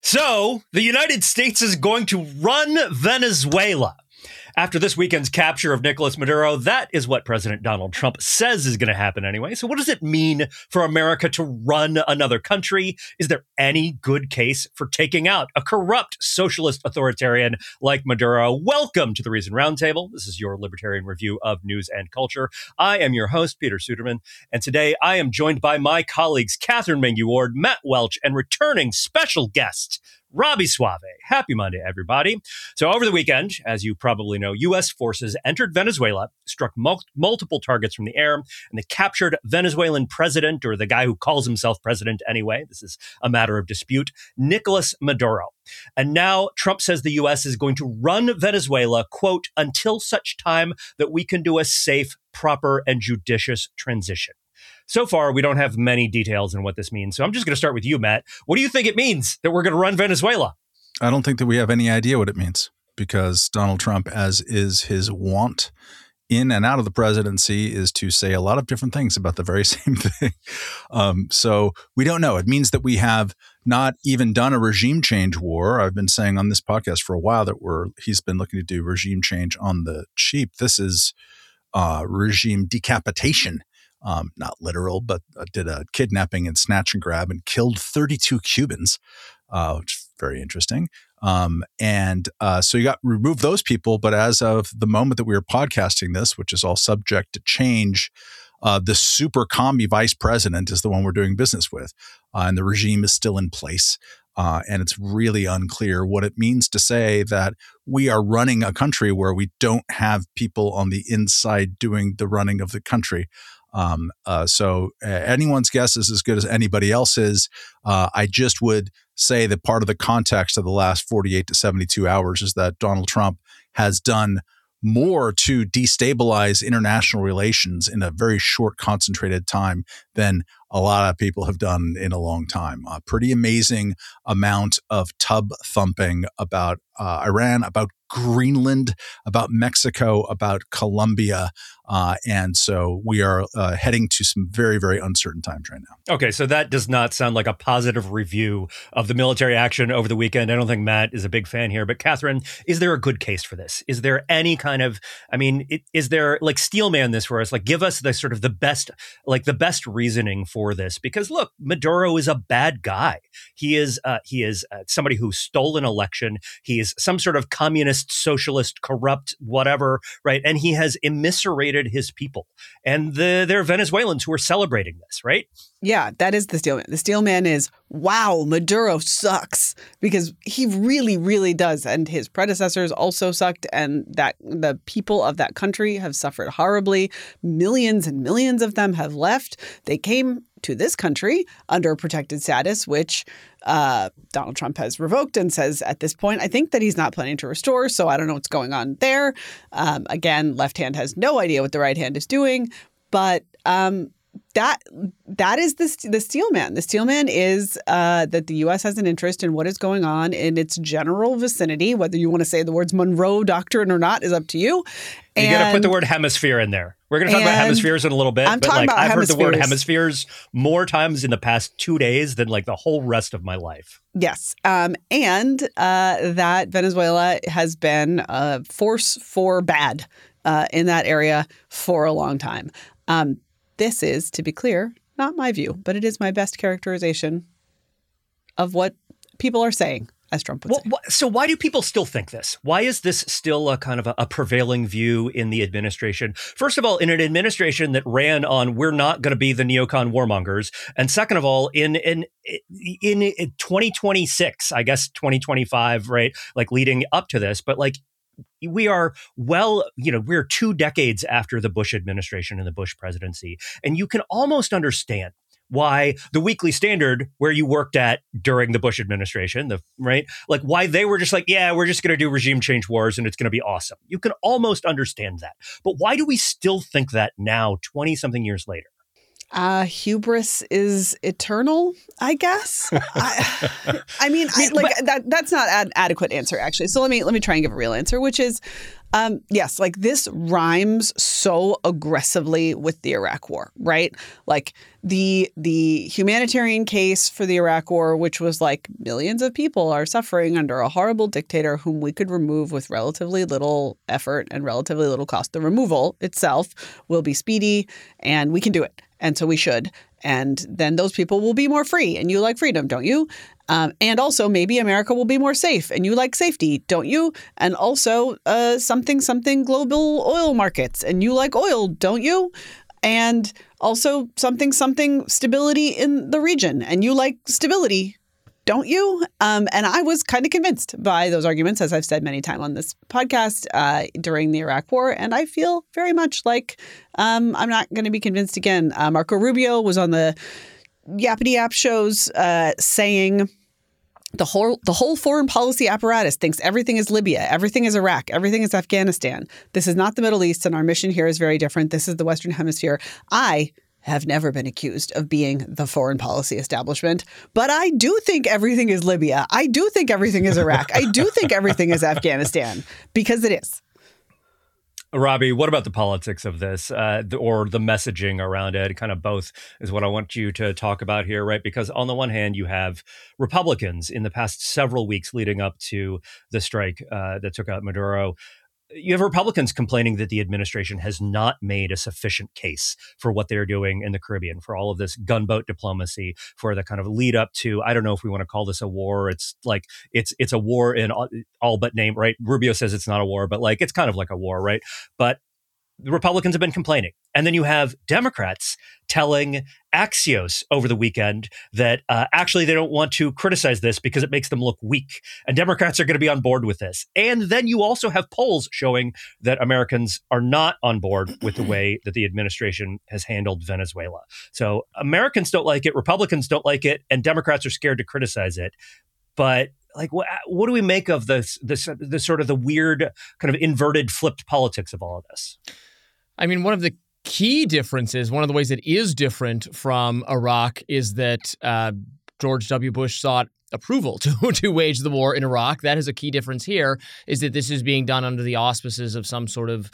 So, the United States is going to run Venezuela. After this weekend's capture of Nicolas Maduro, that is what President Donald Trump says is going to happen anyway. So what does it mean for America to run another country? Is there any good case for taking out a corrupt socialist authoritarian like Maduro? Welcome to the Reason Roundtable. This is your libertarian review of news and culture. I am your host, Peter Suderman, and today I am joined by my colleagues, Catherine Mangu-Ward, Matt Welch, and returning special guest, Robby Soave. Happy Monday, everybody. So over the weekend, as you probably know, U.S. forces entered Venezuela, struck multiple targets from the air, and they captured Venezuelan president, or the guy who calls himself president anyway, this is a matter of dispute, Nicolas Maduro. And now Trump says the U.S. is going to run Venezuela, quote, until such time that we can do a safe, proper, and judicious transition. So far, we don't have many details on what this means. So I'm just going to start with you, Matt. What do you think it means that we're going to run Venezuela? I don't think that we have any idea what it means because Donald Trump, as is his wont in and out of the presidency, is to say a lot of different things about the very same thing. So we don't know. It means that we have not even done a regime change war. I've been saying on this podcast for a while that he's been looking to do regime change on the cheap. This is regime decapitation. Not literal, but did a kidnapping and snatch and grab and killed 32 Cubans, which is very interesting. So you got remove those people. But as of the moment that we were podcasting this, which is all subject to change, the super commie vice president is the one we're doing business with. And the regime is still in place. And it's really unclear what it means to say that we are running a country where we don't have people on the inside doing the running of the country. So anyone's guess is as good as anybody else's. I just would say that part of the context of the last 48 to 72 hours is that Donald Trump has done more to destabilize international relations in a very short, concentrated time than a lot of people have done in a long time. A pretty amazing amount of tub thumping about Iran, about Greenland, about Mexico, about Colombia. And so we are heading to some very, very uncertain times right now. Okay, so that does not sound like a positive review of the military action over the weekend. I don't think Matt is a big fan here. But Catherine, is there a good case for this? Is there any kind of, is there like Steelman this for us? Like give us the sort of the best reasoning for this, because look, Maduro is a bad guy. He is somebody who stole an election. He is some sort of communist, socialist, corrupt, whatever, right? And he has immiserated his people. And there are Venezuelans who are celebrating this, right? Yeah, that is the Steelman. The Steelman is, wow, Maduro sucks, because he really, really does. And his predecessors also sucked, and that the people of that country have suffered horribly. Millions and millions of them have left. They came to this country under protected status, which Donald Trump has revoked and says at this point, I think that he's not planning to restore. So I don't know what's going on there. Again, left hand has no idea what the right hand is doing. But that is the Steelman. The Steelman is that the U.S. has an interest in what is going on in its general vicinity. Whether you want to say the words Monroe Doctrine or not is up to you. You got to put the word hemisphere in there. We're going to talk about hemispheres in a little bit. I've heard the word hemispheres more times in the past 2 days than like the whole rest of my life. Yes. And that Venezuela has been a force for bad in that area for a long time. This is, to be clear, not my view, but it is my best characterization of what people are saying, as Trump would say. So why do people still think this? Why is this still a kind of a prevailing view in the administration? First of all, in an administration that ran on, we're not going to be the neocon warmongers. And second of all, in 2026, I guess 2025, right? Like leading up to this, but like, we are we're 2 decades after the Bush administration and the Bush presidency. And you can almost understand why the Weekly Standard, where you worked at during the Bush administration, why they were just like, yeah, we're just going to do regime change wars and it's going to be awesome. You can almost understand that. But why do we still think that now, 20 something years later? Hubris is eternal, I guess. That's not an adequate answer, actually. So let me try and give a real answer, which is, yes, like this rhymes so aggressively with the Iraq War, right? Like the humanitarian case for the Iraq War, which was like millions of people are suffering under a horrible dictator whom we could remove with relatively little effort and relatively little cost. The removal itself will be speedy, and we can do it. And so we should. And then those people will be more free. And you like freedom, don't you? And also maybe America will be more safe. And you like safety, don't you? And also something global oil markets. And you like oil, don't you? And also something stability in the region. And you like stability, don't you? And I was kind of convinced by those arguments, as I've said many times on this podcast during the Iraq War. And I feel very much like I'm not going to be convinced again. Marco Rubio was on the Yappity Yap shows saying the whole foreign policy apparatus thinks everything is Libya, everything is Iraq, everything is Afghanistan. This is not the Middle East, and our mission here is very different. This is the Western Hemisphere. I have never been accused of being the foreign policy establishment, but I do think everything is Libya. I do think everything is Iraq. I do think everything is Afghanistan, because it is. Robbie, what about the politics of this or the messaging around it? Kind of both is what I want you to talk about here, right? Because on the one hand, you have Republicans in the past several weeks leading up to the strike that took out Maduro. You have Republicans complaining that the administration has not made a sufficient case for what they're doing in the Caribbean, for all of this gunboat diplomacy, for the kind of lead up to, I don't know if we want to call this a war. It's like, it's a war in all but name, right? Rubio says it's not a war, but like, it's kind of like a war, right? But the Republicans have been complaining. And then you have Democrats telling Axios over the weekend that actually they don't want to criticize this because it makes them look weak. And Democrats are going to be on board with this. And then you also have polls showing that Americans are not on board with the way that the administration has handled Venezuela. So Americans don't like it, Republicans don't like it, and Democrats are scared to criticize it. But like, what do we make of this sort of the weird kind of inverted, flipped politics of all of this? I mean, one of the key differences, one of the ways it is different from Iraq is that George W. Bush sought approval to wage the war in Iraq. That is a key difference here, is that this is being done under the auspices of some sort of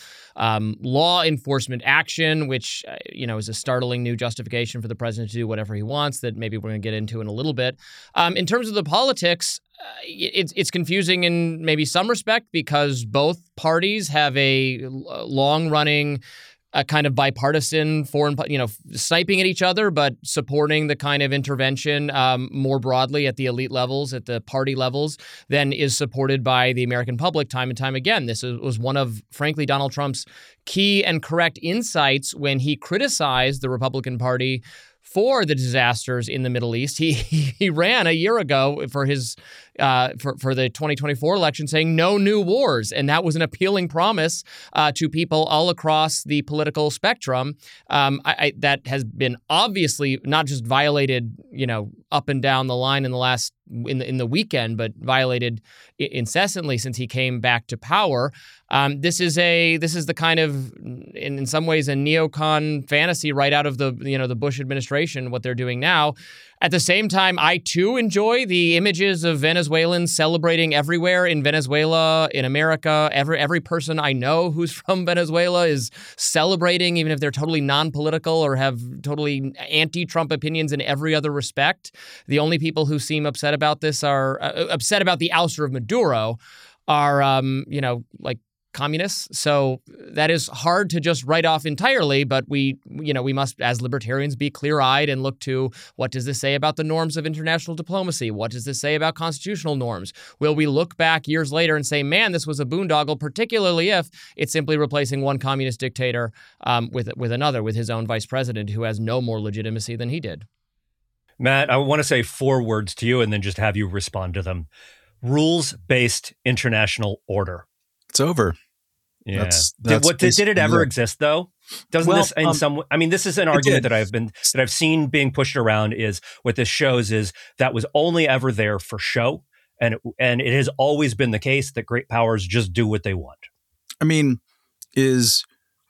law enforcement action, which, is a startling new justification for the president to do whatever he wants that maybe we're going to get into in a little bit. In terms of the politics, it's confusing in maybe some respect because both parties have a long-running kind of bipartisan foreign, sniping at each other, but supporting the kind of intervention more broadly at the elite levels, at the party levels, than is supported by the American public time and time again. This was one of, frankly, Donald Trump's key and correct insights when he criticized the Republican Party for the disasters in the Middle East. He ran a year ago for his for the 2024 election saying no new wars. And that was an appealing promise to people all across the political spectrum. That has been obviously not just violated, up and down the line in the weekend, but violated incessantly since he came back to power. This is the kind of, in some ways, a neocon fantasy right out of the Bush administration, what they're doing now. At the same time, I too enjoy the images of Venezuelans celebrating everywhere in Venezuela, in America. Every person I know who's from Venezuela is celebrating, even if they're totally non-political or have totally anti-Trump opinions in every other respect. The only people who seem upset about this are upset about the ouster of Maduro are, like communists. So that is hard to just write off entirely, but we must, as libertarians, be clear-eyed and look to what does this say about the norms of international diplomacy? What does this say about constitutional norms? Will we look back years later and say, man, this was a boondoggle, particularly if it's simply replacing one communist dictator with another, with his own vice president who has no more legitimacy than he did? Matt, I want to say 4 words to you and then just have you respond to them. Rules-based international order. It's over. Yeah. Did it ever exist though? Doesn't this in some? I mean, this is an argument that I've seen being pushed around. Is what this shows is that was only ever there for show, and it has always been the case that great powers just do what they want. I mean, is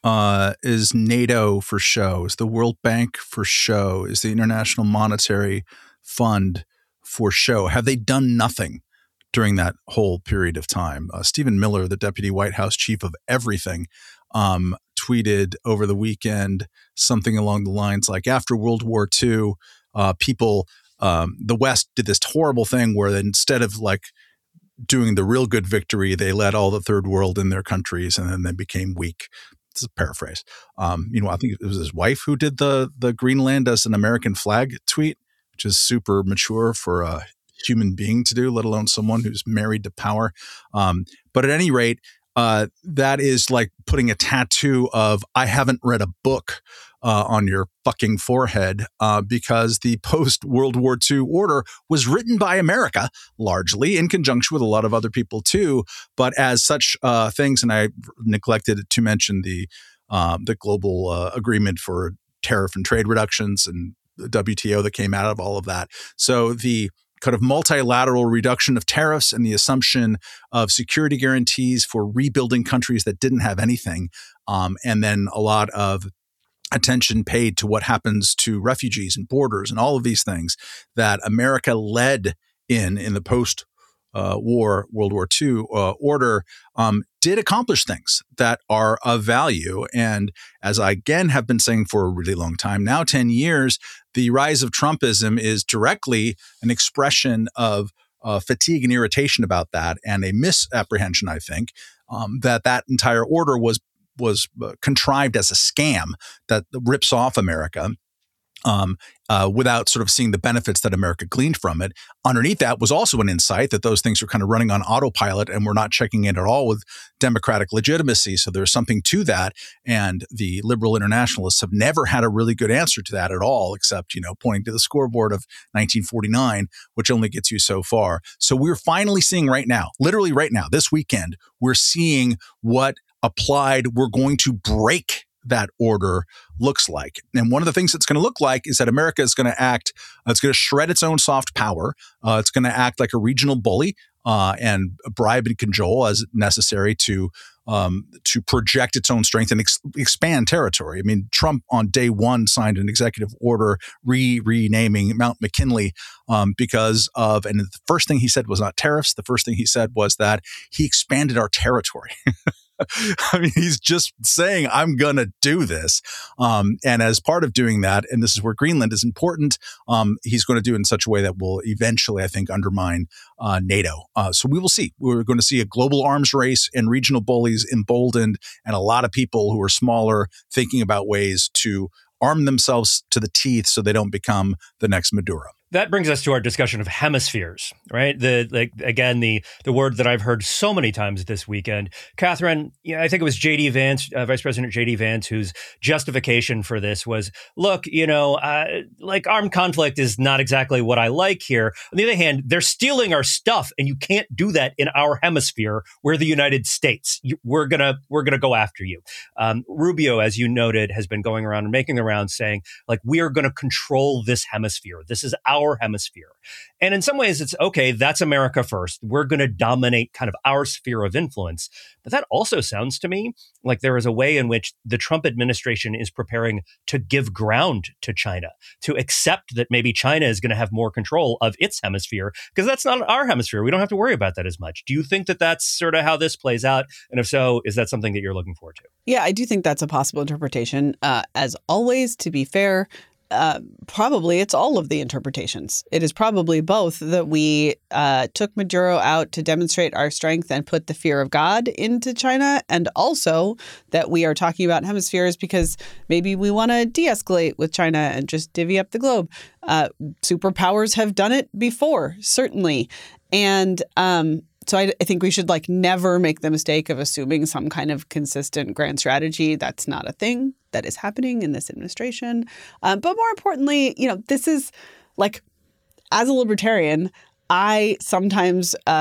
Is NATO for show? Is the World Bank for show? Is the International Monetary Fund for show? Have they done nothing during that whole period of time? Stephen Miller, the deputy White House chief of everything, tweeted over the weekend something along the lines like, after World War II, people, the West did this horrible thing where instead of like doing the real good victory, they led all the third world in their countries and then they became weak. This is a paraphrase. I think it was his wife who did the Greenland as an American flag tweet, which is super mature for a human being to do, let alone someone who's married to power. But at any rate, that is like putting a tattoo of "I haven't read a book" on your fucking forehead, because the post-World War II order was written by America, largely in conjunction with a lot of other people too. But as such things, and I neglected to mention the global agreement for tariff and trade reductions and the WTO that came out of all of that. So the kind of multilateral reduction of tariffs and the assumption of security guarantees for rebuilding countries that didn't have anything, and then a lot of attention paid to what happens to refugees and borders and all of these things that America led in the post-war World War II order, did accomplish things that are of value. And as I again have been saying for a really long time now, 10 years, the rise of Trumpism is directly an expression of fatigue and irritation about that, and a misapprehension, I think, that entire order was contrived as a scam that rips off America without sort of seeing the benefits that America gleaned from it. Underneath that was also an insight that those things are kind of running on autopilot and we're not checking in at all with democratic legitimacy. So there's something to that. And the liberal internationalists have never had a really good answer to that at all, except, pointing to the scoreboard of 1949, which only gets you so far. So we're finally seeing right now, literally right now, this weekend, we're seeing what applied we're going to break that order looks like. And one of the things it's going to look like is that America is going to act, it's going to shred its own soft power. It's going to act like a regional bully and bribe and cajole as necessary to project its own strength and expand territory. I mean, Trump on day one signed an executive order renaming Mount McKinley because of, and the first thing he said was not tariffs. The first thing he said was that he expanded our territory. I mean, he's just saying, I'm going to do this. And as part of doing that, and this is where Greenland is important, he's going to do it in such a way that will eventually, I think, undermine NATO. So we will see. We're going to see a global arms race and regional bullies emboldened, and a lot of people who are smaller thinking about ways to arm themselves to the teeth so they don't become the next Maduro. That brings us to our discussion of hemispheres, right? The word that I've heard so many times this weekend. Catherine, I think it was J.D. Vance, Vice President J.D. Vance, whose justification for this was, look, armed conflict is not exactly what I like here. On the other hand, they're stealing our stuff, and you can't do that in our hemisphere. We're the United States. We're gonna go after you. Rubio, as you noted, has been going around and making the rounds saying, like, we are going to control this hemisphere. This is our hemisphere. And in some ways, it's okay, that's America first. We're going to dominate kind of our sphere of influence. But that also sounds to me like there is a way in which the Trump administration is preparing to give ground to China, to accept that maybe China is going to have more control of its hemisphere, because that's not our hemisphere. We don't have to worry about that as much. Do you think that that's sort of how this plays out? And if so, is that something that you're looking forward to? Yeah, I do think that's a possible interpretation. As always, to be fair, probably it's all of the interpretations. It is probably both that we took Maduro out to demonstrate our strength and put the fear of God into China, and also that we are talking about hemispheres because maybe we want to de-escalate with China and just divvy up the globe. Superpowers have done it before, certainly. And so I think we should never make the mistake of assuming some kind of consistent grand strategy. That's not a thing that is happening in this administration. But more importantly, this is as a libertarian, I sometimes, get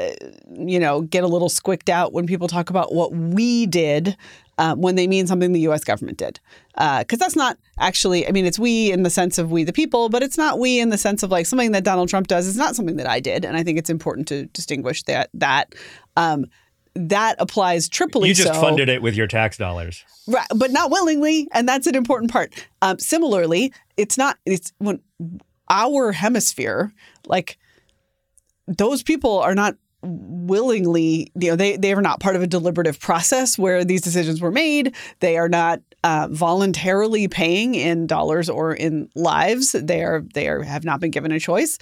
a little squicked out when people talk about what we did when they mean something the U.S. government did. Because that's not actually, it's we in the sense of we the people, but it's not we in the sense of something that Donald Trump does is not something that I did. And I think it's important to distinguish that. that applies triply. You just so. funded it with your tax dollars. Right, but not willingly, and that's an important part. Similarly, it's when our hemisphere, like those people are not willingly, they are not part of a deliberative process where these decisions were made. They are not voluntarily paying in dollars or in lives. They have not been given a choice.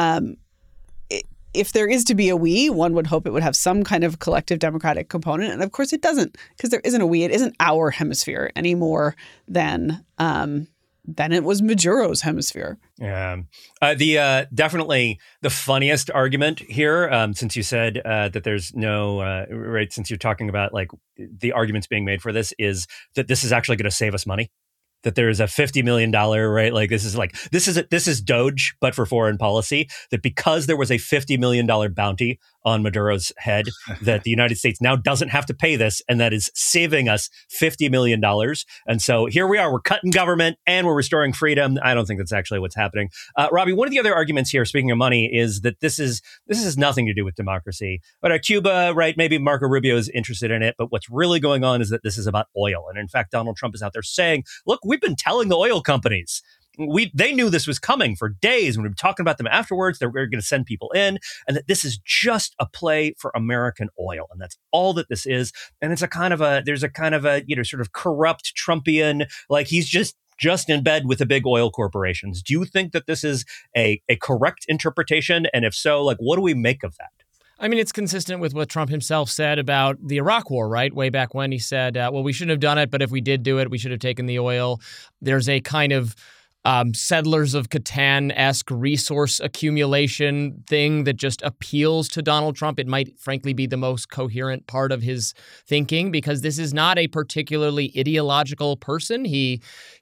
If there is to be a we, one would hope it would have some kind of collective democratic component. And of course it doesn't, because there isn't a we. It isn't our hemisphere any more than it was Maduro's hemisphere. Yeah. Definitely the funniest argument here, since you said that there's no, right, since you're talking about like the arguments being made for this, is that this is actually going to save us money. That there's a $50 million, right? Like this is Doge, but for foreign policy, that because there was a $50 million bounty on Maduro's head, that the United States now doesn't have to pay this, and that is saving us $50 million. And so here we are, we're cutting government and we're restoring freedom. I don't think that's actually what's happening. Robbie, one of the other arguments here, speaking of money, is that this has nothing to do with democracy. But Cuba, right, maybe Marco Rubio is interested in it, but what's really going on is that this is about oil. And in fact, Donald Trump is out there saying, look, we've been telling the oil companies. They knew this was coming for days. When we were talking about them afterwards, they were going to send people in, and that this is just a play for American oil, and that's all that this is. And it's there's a kind of a sort of corrupt Trumpian, like he's just in bed with the big oil corporations. Do you think that this is a correct interpretation? And if so, like, what do we make of that? I mean, it's consistent with what Trump himself said about the Iraq War, right? Way back when he said, well, we shouldn't have done it, but if we did do it, we should have taken the oil. There's a kind of Settlers of Catan-esque resource accumulation thing that just appeals to Donald Trump. It might, frankly, be the most coherent part of his thinking, because this is not a particularly ideological person. He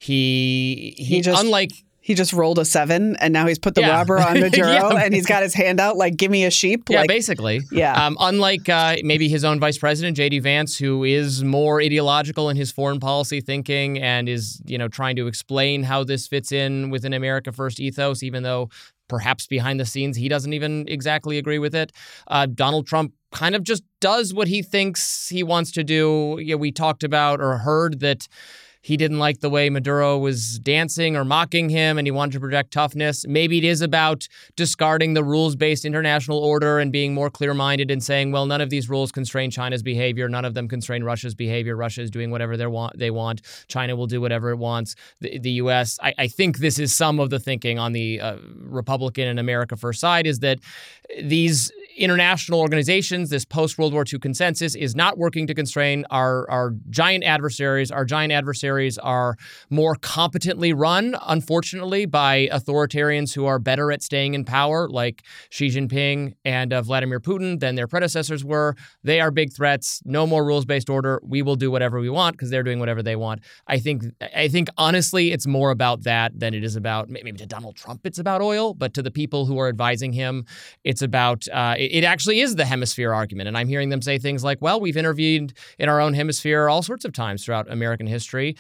just, unlike... He just rolled a 7, and now he's put the robber on Maduro, and he's got his hand out like, give me a sheep. Yeah, basically. Yeah. Unlike maybe his own vice president, J.D. Vance, who is more ideological in his foreign policy thinking and is, trying to explain how this fits in with an America First ethos, even though perhaps behind the scenes he doesn't even exactly agree with it. Donald Trump kind of just does what he thinks he wants to do. We talked about or heard that he didn't like the way Maduro was dancing or mocking him, and he wanted to project toughness. Maybe it is about discarding the rules-based international order and being more clear-minded and saying, well, none of these rules constrain China's behavior. None of them constrain Russia's behavior. Russia is doing whatever they want. China will do whatever it wants. The U.S., I think this is some of the thinking on the Republican and America First side, is that these international organizations, this post-World War II consensus, is not working to constrain our giant adversaries. Our giant adversaries are more competently run, unfortunately, by authoritarians who are better at staying in power, like Xi Jinping and Vladimir Putin, than their predecessors were. They are big threats. No more rules-based order. We will do whatever we want because they're doing whatever they want. I think honestly, it's more about that than it is about, maybe to Donald Trump, it's about oil, but to the people who are advising him, it's about, it actually is the hemisphere argument. And I'm hearing them say things like, well, we've intervened in our own hemisphere all sorts of times throughout American history.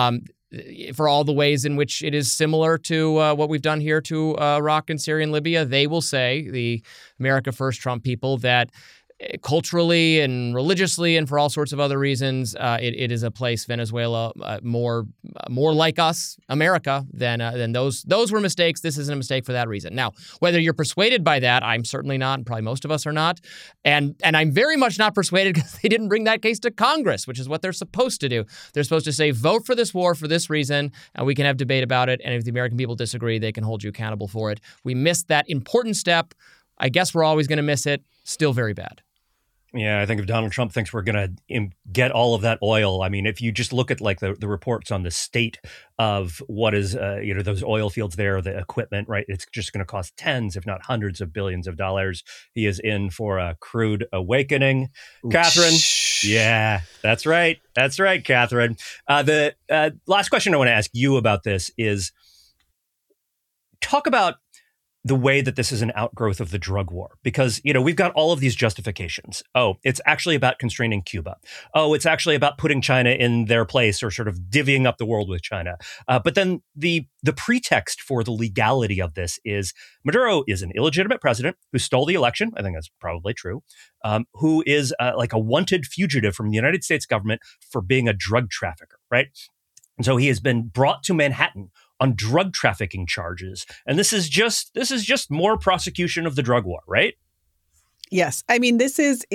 For all the ways in which it is similar to what we've done here to Iraq and Syria and Libya, they will say, the America First Trump people, that culturally and religiously and for all sorts of other reasons, it is a place, Venezuela, more like us, America, than those were mistakes. This isn't a mistake for that reason. Now, whether you're persuaded by that, I'm certainly not, and probably most of us are not. And I'm very much not persuaded because they didn't bring that case to Congress, which is what they're supposed to do. They're supposed to say, vote for this war for this reason, and we can have debate about it. And if the American people disagree, they can hold you accountable for it. We missed that important step. I guess we're always going to miss it. Still very bad. Yeah, I think if Donald Trump thinks we're going to get all of that oil, I mean, if you just look at like the reports on the state of what is, those oil fields there, the equipment, right? It's just going to cost tens, if not hundreds of billions of dollars. He is in for a crude awakening. Catherine. Yeah, that's right. That's right, Catherine. The last question I want to ask you about this is talk about the way that this is an outgrowth of the drug war, because, we've got all of these justifications. Oh, it's actually about constraining Cuba. Oh, it's actually about putting China in their place, or sort of divvying up the world with China. But then the pretext for the legality of this is Maduro is an illegitimate president who stole the election. I think that's probably true. Who is like a wanted fugitive from the United States government for being a drug trafficker, right? And so he has been brought to Manhattan on drug trafficking charges. And this is just more prosecution of the drug war, right? Yes. I mean, this is,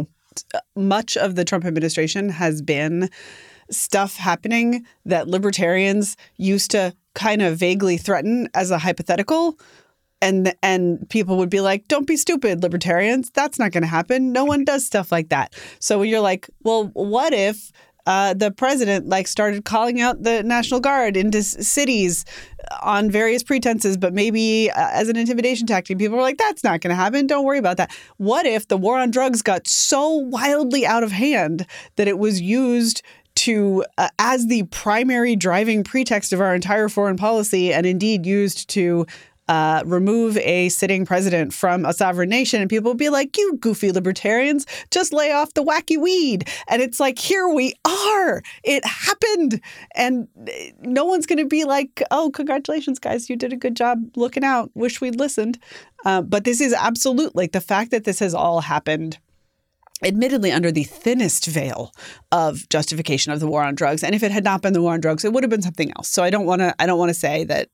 much of the Trump administration has been stuff happening that libertarians used to kind of vaguely threaten as a hypothetical. And people would be like, don't be stupid, libertarians. That's not going to happen. No one does stuff like that. So when you're like, well, what if the president started calling out the National Guard into cities on various pretenses, but maybe as an intimidation tactic? People were like, that's not going to happen. Don't worry about that. What if the war on drugs got so wildly out of hand that it was used to as the primary driving pretext of our entire foreign policy, and indeed used to remove a sitting president from a sovereign nation? And people would be like, you goofy libertarians, just lay off the wacky weed. And it's like, here we are. It happened. And no one's going to be like, oh, congratulations, guys. You did a good job looking out. Wish we'd listened. But this is absolutely the fact that this has all happened, admittedly under the thinnest veil of justification of the war on drugs. And if it had not been the war on drugs, it would have been something else. So I don't want to say that,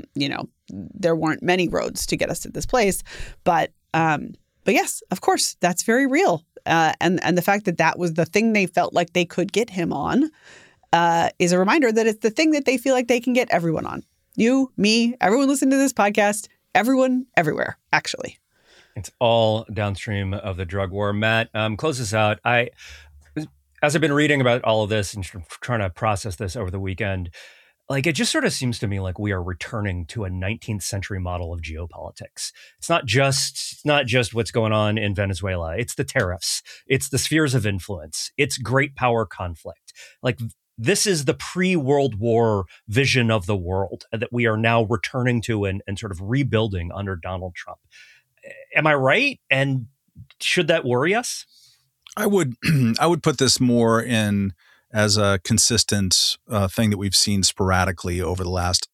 there weren't many roads to get us to this place. But yes, of course, that's very real. And the fact that that was the thing they felt like they could get him on is a reminder that it's the thing that they feel like they can get everyone on. You, me, everyone listening to this podcast, everyone, everywhere, actually. It's all downstream of the drug war. Matt, close this out. As I've been reading about all of this and trying to process this over the weekend, it just sort of seems to me like we are returning to a 19th century model of geopolitics. It's not just what's going on in Venezuela. It's the tariffs. It's the spheres of influence. It's great power conflict. This is the pre-World War vision of the world that we are now returning to and sort of rebuilding under Donald Trump. Am I right? And should that worry us? I would put this more in as a consistent thing that we've seen sporadically over the last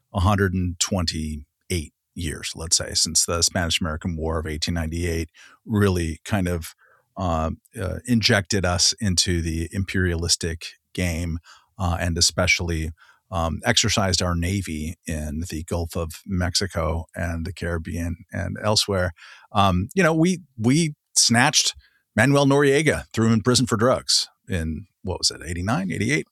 128 years, let's say, since the Spanish-American War of 1898 really kind of injected us into the imperialistic game, and especially exercised our Navy in the Gulf of Mexico and the Caribbean and elsewhere. We snatched Manuel Noriega, threw him in prison for drugs in, 89, 88?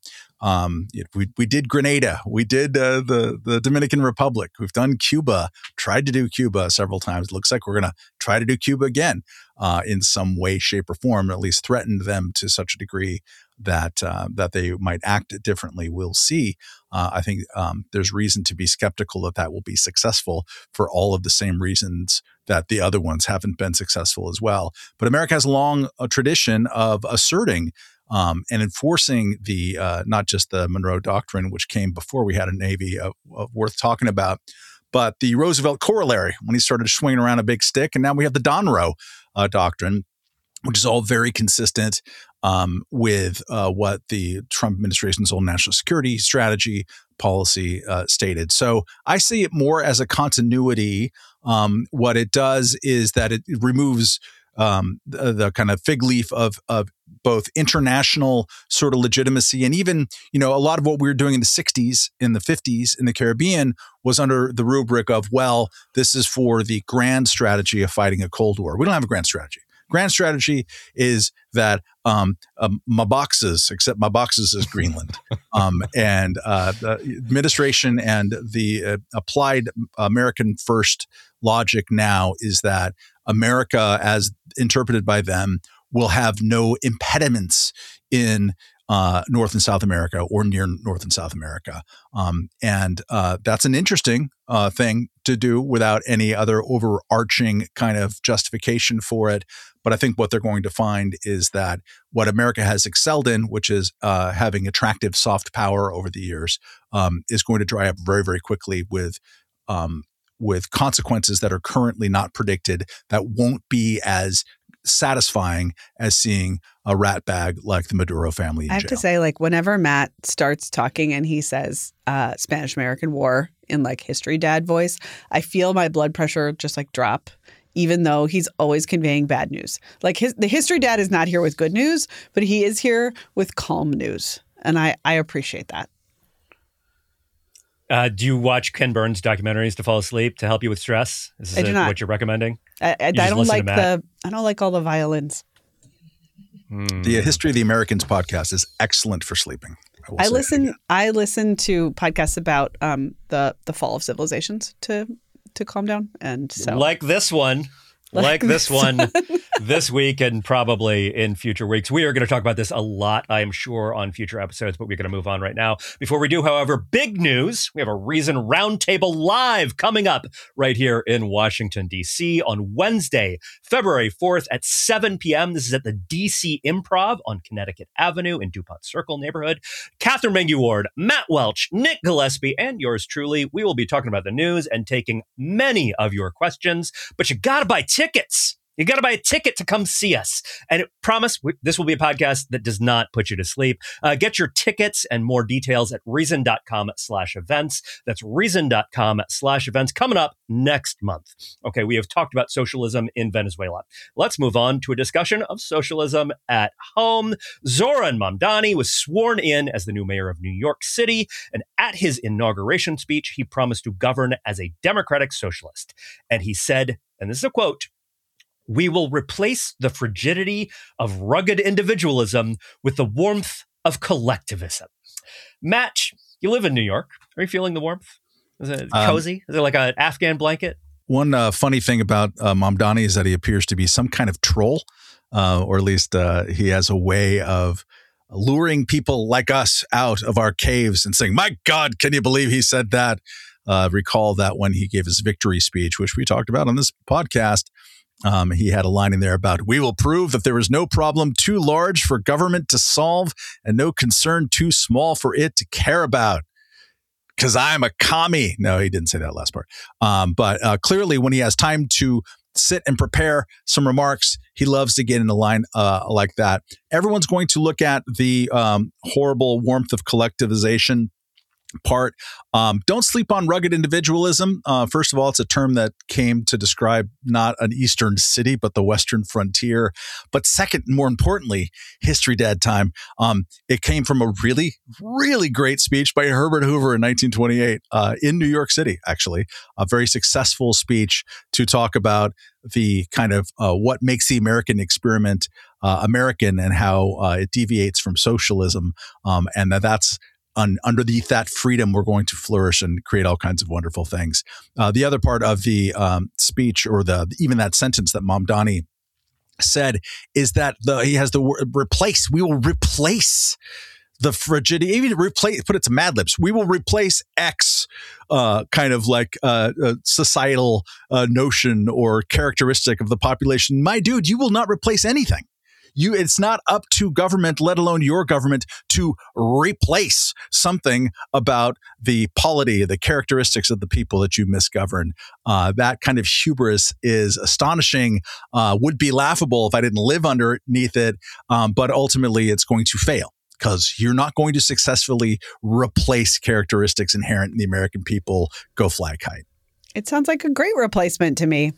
We did Grenada. We did the Dominican Republic. We've done Cuba, tried to do Cuba several times. It looks like we're going to try to do Cuba again in some way, shape, or form, at least threaten them to such a degree that they might act differently. We'll see. I think there's reason to be skeptical that will be successful for all of the same reasons that the other ones haven't been successful as well. But America has a long tradition of asserting and enforcing the not just the Monroe Doctrine, which came before we had a Navy worth talking about, but the Roosevelt corollary when he started swinging around a big stick. And now we have the Donroe Doctrine, which is all very consistent with what the Trump administration's own national security strategy policy stated. So I see it more as a continuity. What it does is that it removes the kind of fig leaf of both international sort of legitimacy, and even, a lot of what we were doing in the 60s, in the 50s, in the Caribbean was under the rubric of, well, this is for the grand strategy of fighting a Cold War. We don't have a grand strategy. Grand strategy is that my boxes, except my boxes is Greenland. And the administration and the applied American first logic now is that America, as interpreted by them, will have no impediments in North and South America or near North and South America. And that's an interesting thing to do without any other overarching kind of justification for it. But I think what they're going to find is that what America has excelled in, which is having attractive soft power over the years, is going to dry up very, very quickly with with consequences that are currently not predicted that won't be as satisfying as seeing a rat bag like the Maduro family in I have jail. to say, like, whenever Matt starts talking and he says Spanish-American War in like history dad voice, I feel my blood pressure just like drop, even though he's always conveying bad news. Like the history dad is not here with good news, but he is here with calm news. And I appreciate that. Do you watch Ken Burns documentaries to fall asleep to help you with stress? Is I do this not. what you're recommending? I just don't listen like to Matt? I don't like all the violins. The History of the Americans podcast is excellent for sleeping. will I say that listen. again. I listen to podcasts about the fall of civilizations to calm down, and so Like this one. Like this one this week and probably in future weeks. We are going to talk about this a lot, I am sure, on future episodes, but we're going to move on right now. Before we do, however, big news. We have a Reason Roundtable Live coming up right here in Washington, D.C. on Wednesday, February 4th at 7 p.m. This is at the D.C. Improv on Connecticut Avenue in DuPont Circle neighborhood. Catherine Mangue-Ward, Matt Welch, Nick Gillespie, and yours truly. We will be talking about the news and taking many of your questions, but you got to buy tickets. You got to buy a ticket to come see us. And promise, this will be a podcast that does not put you to sleep. Get your tickets and more details at reason.com/events. That's reason.com/events coming up next month. Okay, we have talked about socialism in Venezuela. Let's move on to a discussion of socialism at home. Zoran Mamdani was sworn in as the new mayor of New York City. And at his inauguration speech, he promised to govern as a democratic socialist. And he said, and this is a quote, "We will replace the frigidity of rugged individualism with the warmth of collectivism." Matt, you live in New York. Are you feeling the warmth? Is it cozy? Is it like an Afghan blanket? One funny thing about Mamdani is that he appears to be some kind of troll, or at least he has a way of luring people like us out of our caves and saying, "My God, can you believe he said that?" Recall that when he gave his victory speech, which we talked about on this podcast, he had a line in there about, "We will prove that there is no problem too large for government to solve and no concern too small for it to care about. Because I'm a commie." No, he didn't say that last part. But clearly, when he has time to sit and prepare some remarks, he loves to get in a line like that. Everyone's going to look at the horrible warmth of collectivization part. Don't sleep on rugged individualism. First of all, it's a term that came to describe not an eastern city, but the western frontier. But second, more importantly, history dad time. It came from a really, really great speech by Herbert Hoover in 1928 in New York City, actually. A very successful speech to talk about the kind of what makes the American experiment American and how it deviates from socialism. And that's underneath that freedom, we're going to flourish and create all kinds of wonderful things. The other part of the speech, or even that sentence that Mamdani said, is that he has the word replace. We will replace the frigidity, even put it to Mad Libs. We will replace X kind of like societal notion or characteristic of the population. My dude, you will not replace anything. It's not up to government, let alone your government, to replace something about the polity, the characteristics of the people that you misgovern. That kind of hubris is astonishing, would be laughable if I didn't live underneath it, but ultimately it's going to fail, because you're not going to successfully replace characteristics inherent in the American people. Go fly a kite. it sounds like a great replacement to me.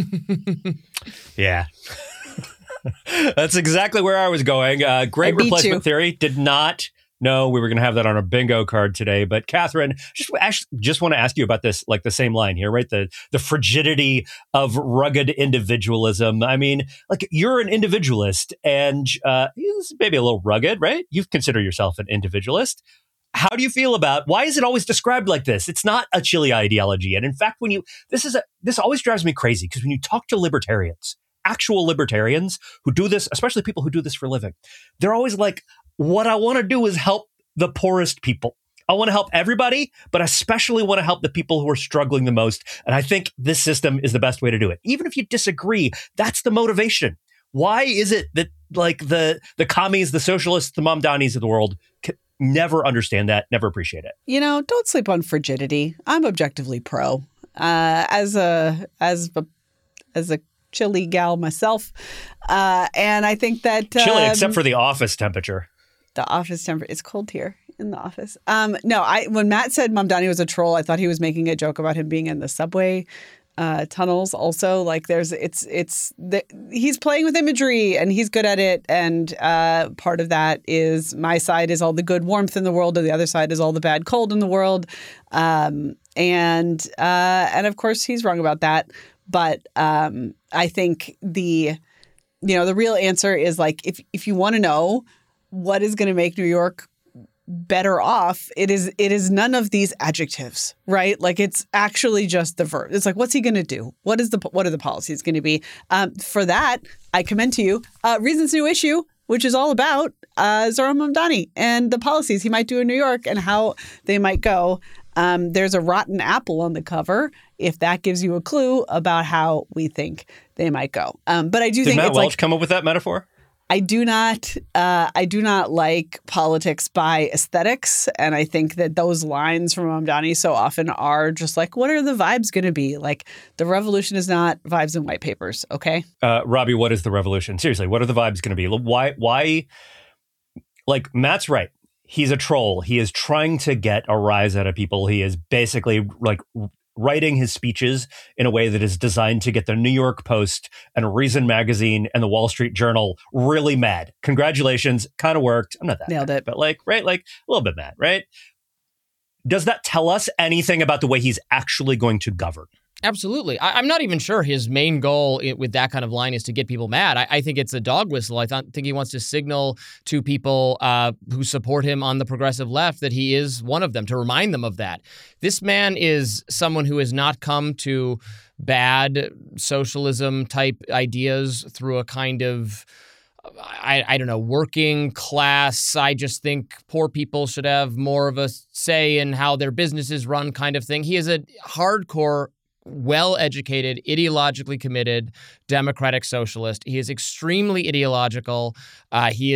Yeah. That's exactly where I was going. Great replacement theory. Did not know we were going to have that on our bingo card today. But Catherine, just want to ask you about this, like the same line here, right? The frigidity of rugged individualism. I mean, like, you're an individualist and maybe a little rugged, right? You consider yourself an individualist. How do you feel about, why is it always described like this? It's not a chilly ideology. And in fact, this always drives me crazy, because when you talk to libertarians, actual libertarians who do this, especially people who do this for a living, they're always like, what I want to do is help the poorest people. I want to help everybody, but especially want to help the people who are struggling the most. And I think this system is the best way to do it. Even if you disagree, that's the motivation. Why is it that, like, the commies, the socialists, the Mamdanis of the world never understand that, never appreciate it? Don't sleep on frigidity. I'm objectively pro. as a chilly gal myself, and I think that chilly except for the office temperature. The office temperature. It's cold here in the office. No, when Matt said Mamdani was a troll, I thought he was making a joke about him being in the subway tunnels. Also, like he's playing with imagery and he's good at it. And part of that is my side is all the good warmth in the world, and the other side is all the bad cold in the world. And of course he's wrong about that. But I think the real answer is like if you want to know what is going to make New York better off, it is none of these adjectives, right? Like it's actually just the verb. It's like, what's he going to do? What are the policies going to be? For that, I commend to you Reason's new issue, which is all about Zohran Mamdani and the policies he might do in New York and how they might go. There's a rotten apple on the cover, if that gives you a clue about how we think they might go. But I do think Matt it's Welch come up with that metaphor? I do not like politics by aesthetics, and I think that those lines from Mamdani so often are just like, what are the vibes going to be? Like, the revolution is not vibes and white papers, okay? Robbie, what is the revolution? Seriously, what are the vibes going to be? Why? Like, Matt's right. He's a troll. He is trying to get a rise out of people. He is basically like writing his speeches in a way that is designed to get the New York Post and Reason Magazine and the Wall Street Journal really mad. Congratulations. Kind of worked. I'm not that Nailed mad, it. but like a little bit mad, right? Does that tell us anything about the way he's actually going to govern? Absolutely. I'm not even sure his main goal with that kind of line is to get people mad. I think it's a dog whistle. I think he wants to signal to people who support him on the progressive left that he is one of them, to remind them of that. This man is someone who has not come to bad socialism type ideas through a kind of I don't know, working class. I just think poor people should have more of a say in how their businesses run kind of thing. He is a hardcore, well-educated, ideologically committed democratic socialist. He is extremely ideological. He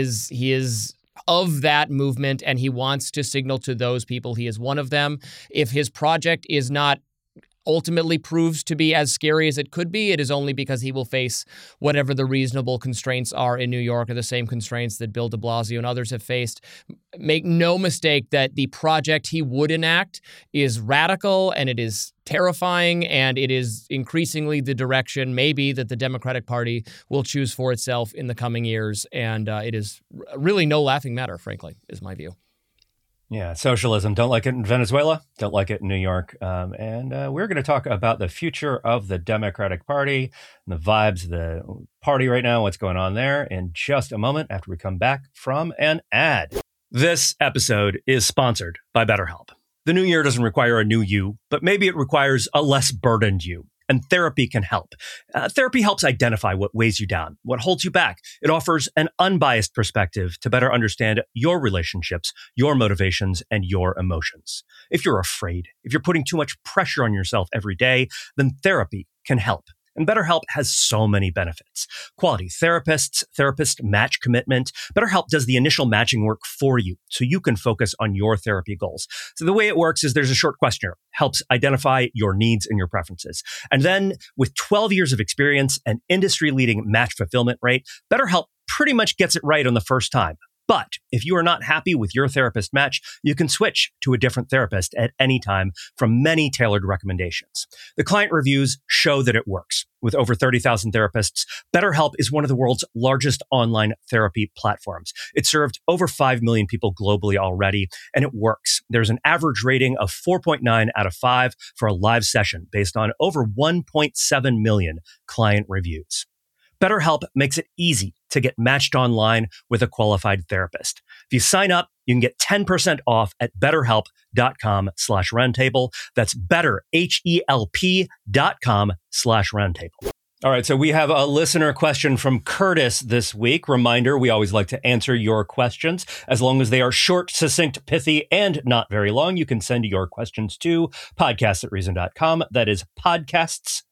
is of that movement, and he wants to signal to those people he is one of them. If his project is not ultimately proves to be as scary as it could be, it is only because he will face whatever the reasonable constraints are in New York, are the same constraints that Bill de Blasio and others have faced. Make no mistake that the project he would enact is radical, and it is terrifying, and it is increasingly the direction maybe that the Democratic Party will choose for itself in the coming years. And it is really no laughing matter, frankly, is my view. Yeah, socialism. Don't like it in Venezuela. Don't like it in New York. And we're going to talk about the future of the Democratic Party and the vibes of the party right now, what's going on there, in just a moment after we come back from an ad. This episode is sponsored by BetterHelp. The new year doesn't require a new you, but maybe it requires a less burdened you. And therapy can help. Therapy helps identify what weighs you down, what holds you back. It offers an unbiased perspective to better understand your relationships, your motivations, and your emotions. If you're afraid, if you're putting too much pressure on yourself every day, then therapy can help. And BetterHelp has so many benefits. Quality therapists, therapist match commitment. BetterHelp does the initial matching work for you so you can focus on your therapy goals. So the way it works is there's a short questionnaire, helps identify your needs and your preferences. And then with 12 years of experience and industry-leading match fulfillment rate, BetterHelp pretty much gets it right on the first time. But if you are not happy with your therapist match, you can switch to a different therapist at any time from many tailored recommendations. The client reviews show that it works. With over 30,000 therapists, BetterHelp is one of the world's largest online therapy platforms. It's served over 5 million people globally already, and it works. There's an average rating of 4.9 out of 5 for a live session based on over 1.7 million client reviews. BetterHelp makes it easy to get matched online with a qualified therapist. If you sign up, you can get 10% off at betterhelp.com/roundtable. That's betterhelp.com/roundtable. All right, so we have a listener question from Curtis this week. Reminder, we always like to answer your questions. As long as they are short, succinct, pithy, and not very long, you can send your questions to podcasts@reason.com. That is podcasts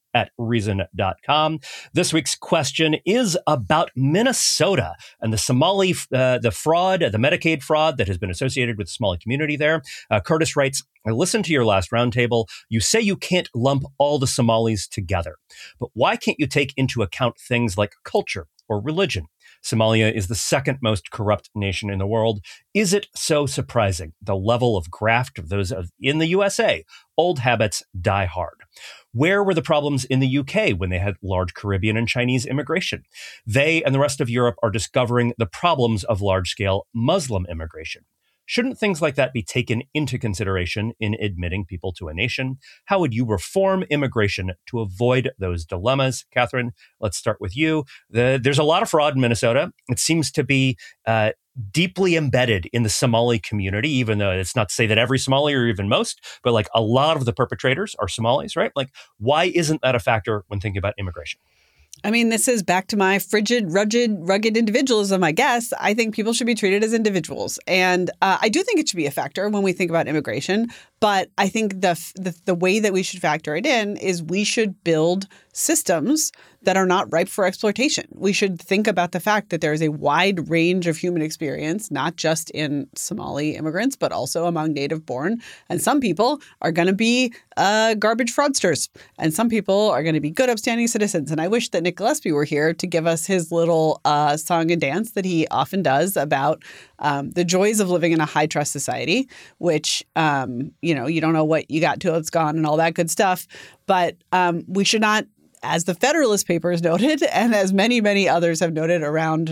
at reason.com. This week's question is about Minnesota and the Somali, the fraud, the Medicaid fraud that has been associated with the Somali community there. Curtis writes, I listened to your last roundtable. You say you can't lump all the Somalis together, but why can't you take into account things like culture or religion? Somalia is the second most corrupt nation in the world. Is it so surprising, the level of graft of those in the USA? Old habits die hard. Where were the problems in the UK when they had large Caribbean and Chinese immigration? They and the rest of Europe are discovering the problems of large-scale Muslim immigration. Shouldn't things like that be taken into consideration in admitting people to a nation? How would you reform immigration to avoid those dilemmas? Catherine, let's start with you. There's a lot of fraud in Minnesota. It seems to be deeply embedded in the Somali community, even though it's not to say that every Somali or even most, but like a lot of the perpetrators are Somalis, right? Like, why isn't that a factor when thinking about immigration? I mean, this is back to my frigid, rugged individualism, I guess. I think people should be treated as individuals. And I do think it should be a factor when we think about immigration. But I think the way that we should factor it in is we should build systems that are not ripe for exploitation. We should think about the fact that there is a wide range of human experience, not just in Somali immigrants, but also among native-born. And some people are going to be garbage fraudsters. And some people are going to be good, upstanding citizens. And I wish that Nick Gillespie were here to give us his little song and dance that he often does about the joys of living in a high-trust society, which, you don't know what you got till it's gone and all that good stuff. But we should not, as the Federalist Papers noted, and as many, many others have noted around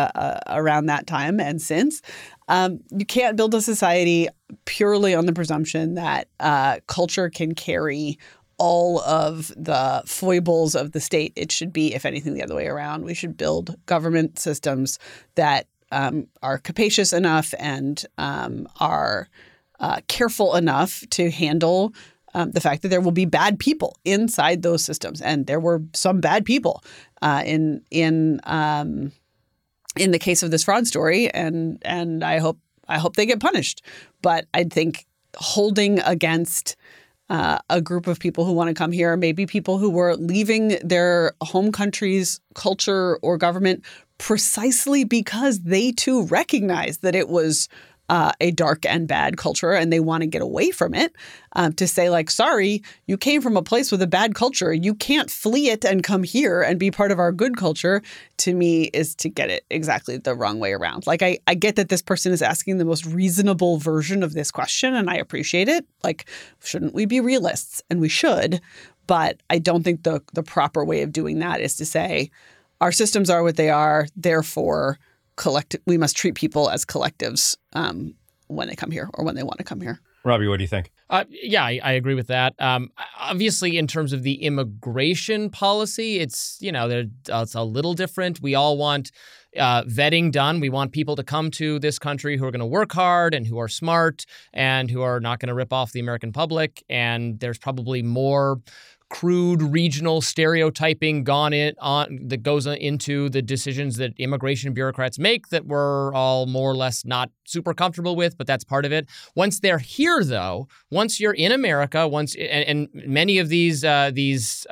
that time and since, you can't build a society purely on the presumption that culture can carry all of the foibles of the state. It should be, if anything, the other way around. We should build government systems that are capacious enough and are careful enough to handle the fact that there will be bad people inside those systems, and there were some bad people in the case of this fraud story, and I hope they get punished. But I think holding against a group of people who want to come here, maybe people who were leaving their home country's culture or government precisely because they too recognize that it was a dark and bad culture and they want to get away from it, to say like, sorry, you came from a place with a bad culture. You can't flee it and come here and be part of our good culture, to me is to get it exactly the wrong way around. Like, I get that this person is asking the most reasonable version of this question, and I appreciate it. Like, shouldn't we be realists? And we should. But I don't think the proper way of doing that is to say, our systems are what they are, therefore we must treat people as collectives when they come here or when they want to come here. Robbie, what do you think? Yeah, I agree with that. Obviously, in terms of the immigration policy, it's a little different. We all want vetting done. We want people to come to this country who are going to work hard and who are smart and who are not going to rip off the American public. And there's probably more crude regional stereotyping that goes into the decisions that immigration bureaucrats make that we're all more or less not super comfortable with, but that's part of it. Once they're here, though, once you're in America, and many of these accused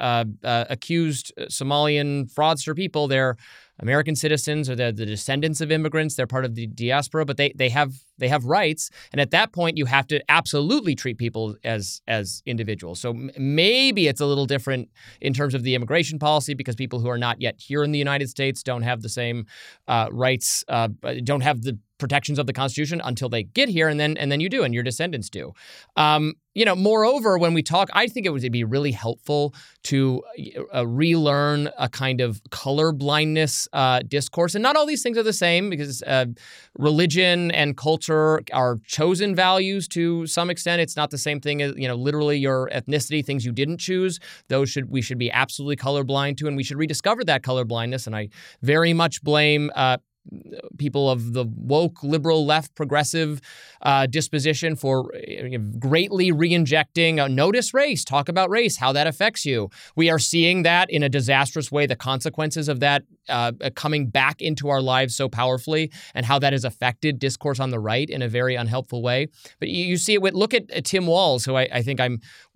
Somalian fraudster people, they're American citizens or they're the descendants of immigrants. They're part of the diaspora, but they have rights. And at that point, you have to absolutely treat people as individuals. So maybe it's a little different in terms of the immigration policy because people who are not yet here in the United States don't have the same rights, don't have the protections of the Constitution until they get here, and then you do, and your descendants do. Moreover, when we talk, I think it would be really helpful to relearn a kind of color blindness discourse. And not all these things are the same because religion and culture are chosen values to some extent. It's not the same thing as, literally your ethnicity, things you didn't choose. Those we should be absolutely colorblind to, and we should rediscover that color blindness. And I very much blame people of the woke, liberal, left, progressive disposition for greatly re-injecting notice race, talk about race, how that affects you. We are seeing that in a disastrous way, the consequences of that coming back into our lives so powerfully, and how that has affected discourse on the right in a very unhelpful way. But you see it look at Tim Walz, who I think I'm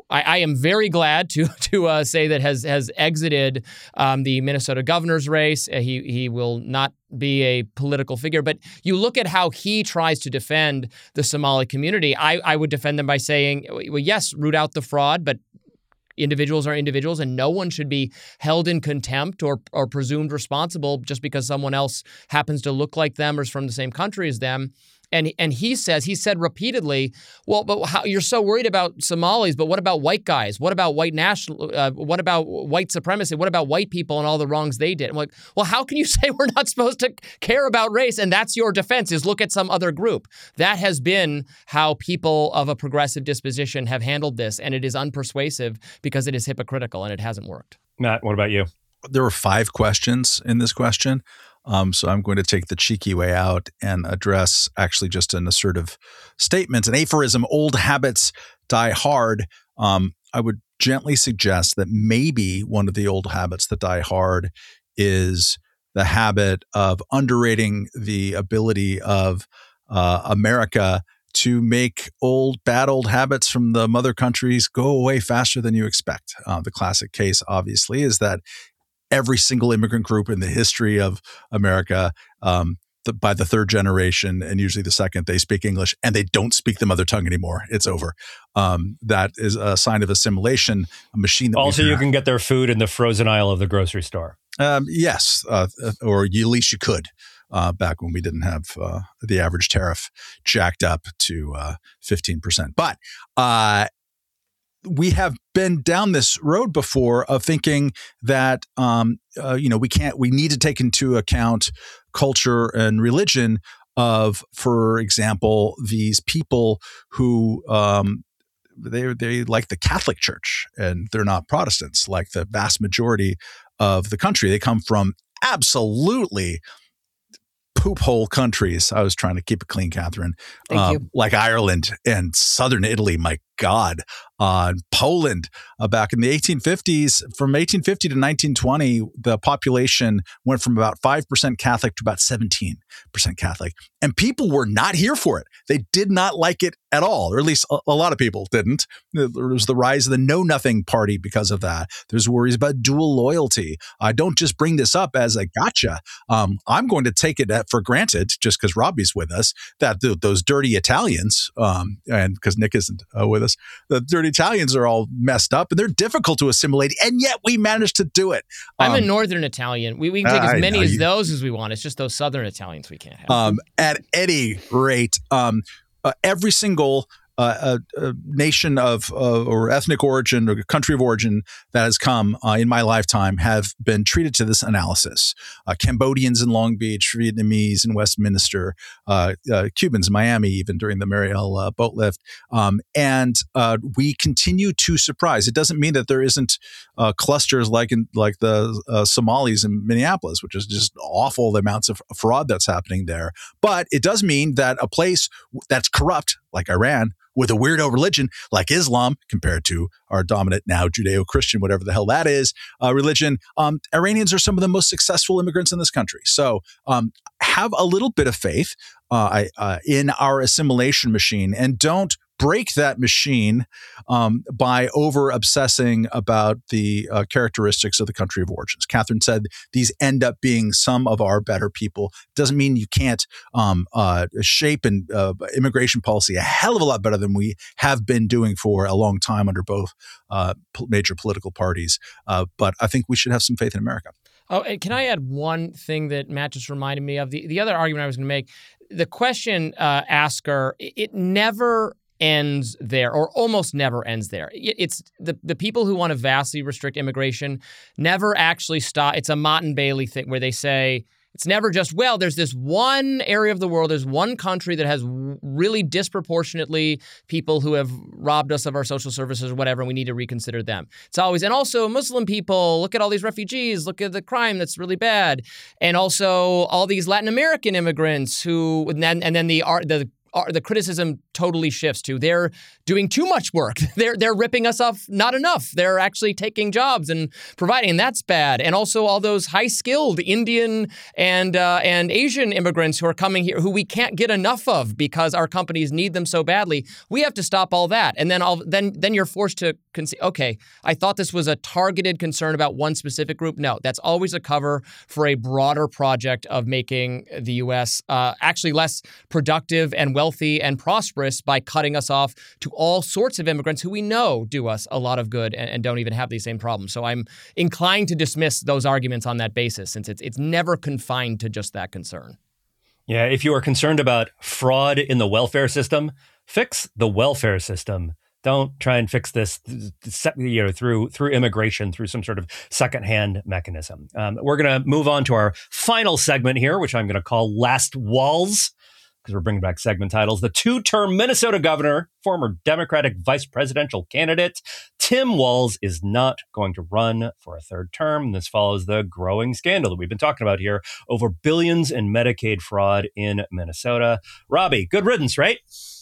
I am very glad to say that has exited the Minnesota governor's race. He will not be a political figure. But you look at how he tries to defend the Somali community. I would defend them by saying, well, yes, root out the fraud, but individuals are individuals, and no one should be held in contempt or presumed responsible just because someone else happens to look like them or is from the same country as them. And he said repeatedly, well, but how, you're so worried about Somalis, but what about white guys? What about white what about white supremacy? What about white people and all the wrongs they did? I'm like, well, how can you say we're not supposed to care about race? And that's your defense, is look at some other group. That has been how people of a progressive disposition have handled this. And it is unpersuasive because it is hypocritical and it hasn't worked. Matt, what about you? There were 5 questions in this question. So I'm going to take the cheeky way out and address actually just an assertive statement, an aphorism, old habits die hard. I would gently suggest that maybe one of the old habits that die hard is the habit of underrating the ability of America to make bad old habits from the mother countries go away faster than you expect. The classic case, obviously, is that every single immigrant group in the history of America, by the 3rd generation and usually the 2nd, they speak English and they don't speak the mother tongue anymore. It's over. That is a sign of assimilation, a machine that also you can get their food in the frozen aisle of the grocery store. Yes, or at least you could. Back when we didn't have the average tariff jacked up to 15%. But we have been down this road before of thinking that we need to take into account culture and religion of, for example, these people who they like the Catholic Church and they're not Protestants like the vast majority of the country. They come from absolutely poop hole countries. I was trying to keep it clean, Catherine. Thank you. Like Ireland and southern Italy, my God. Poland, back in the 1850s, from 1850 to 1920, the population went from about 5% Catholic to about 17% Catholic. And people were not here for it. They did not like it at all, or at least a lot of people didn't. There was the rise of the Know Nothing Party because of that. There's worries about dual loyalty. I don't just bring this up as a gotcha. I'm going to take it for granted, just because Robbie's with us, that those dirty Italians, and because Nick isn't with us, the dirty Italians are all messed up and they're difficult to assimilate, and yet we managed to do it. I'm a Northern Italian. We can take as many as those as we want. It's just those Southern Italians we can't have. At any rate, every single nation of or ethnic origin or country of origin that has come in my lifetime have been treated to this analysis. Cambodians in Long Beach, Vietnamese in Westminster, Cubans in Miami, even during the Mariel boat lift. And we continue to surprise. It doesn't mean that there isn't clusters like the Somalis in Minneapolis, which is just awful, the amounts of fraud that's happening there. But it does mean that a place that's corrupt, like Iran, with a weirdo religion like Islam, compared to our dominant now Judeo-Christian, whatever the hell that is, religion, Iranians are some of the most successful immigrants in this country. So have a little bit of faith in our assimilation machine, and don't break that machine by over-obsessing about the characteristics of the country of origins. Catherine said these end up being some of our better people. Doesn't mean you can't shape an immigration policy a hell of a lot better than we have been doing for a long time under both major political parties. But I think we should have some faith in America. Oh, and can I add one thing that Matt just reminded me of? The other argument I was going to make, the question asker, it never ends there, or almost never ends there. It's the people who want to vastly restrict immigration never actually stop. It's a Mott and Bailey thing where they say it's never just, well, there's this one area of the world, there's one country that has really disproportionately people who have robbed us of our social services or whatever, and we need to reconsider them. It's always, and also Muslim people, look at all these refugees, look at the crime that's really bad. And also all these Latin American immigrants who, and then the criticism totally shifts to they're doing too much work. They're ripping us off not enough. They're actually taking jobs and providing, and that's bad. And also all those high-skilled Indian and Asian immigrants who are coming here who we can't get enough of because our companies need them so badly. We have to stop all that. And then you're forced to concede, okay, I thought this was a targeted concern about one specific group. No, that's always a cover for a broader project of making the U.S. Actually less productive and wealthy and prosperous by cutting us off to all sorts of immigrants who we know do us a lot of good and don't even have these same problems. So I'm inclined to dismiss those arguments on that basis, since it's never confined to just that concern. Yeah, if you are concerned about fraud in the welfare system, fix the welfare system. Don't try and fix this, through immigration, through some sort of secondhand mechanism. We're going to move on to our final segment here, which I'm going to call Last Walls, because we're bringing back segment titles. The two-term Minnesota governor, former Democratic vice presidential candidate, Tim Walz, is not going to run for a third term. This follows the growing scandal that we've been talking about here over billions in Medicaid fraud in Minnesota. Robbie, good riddance, right?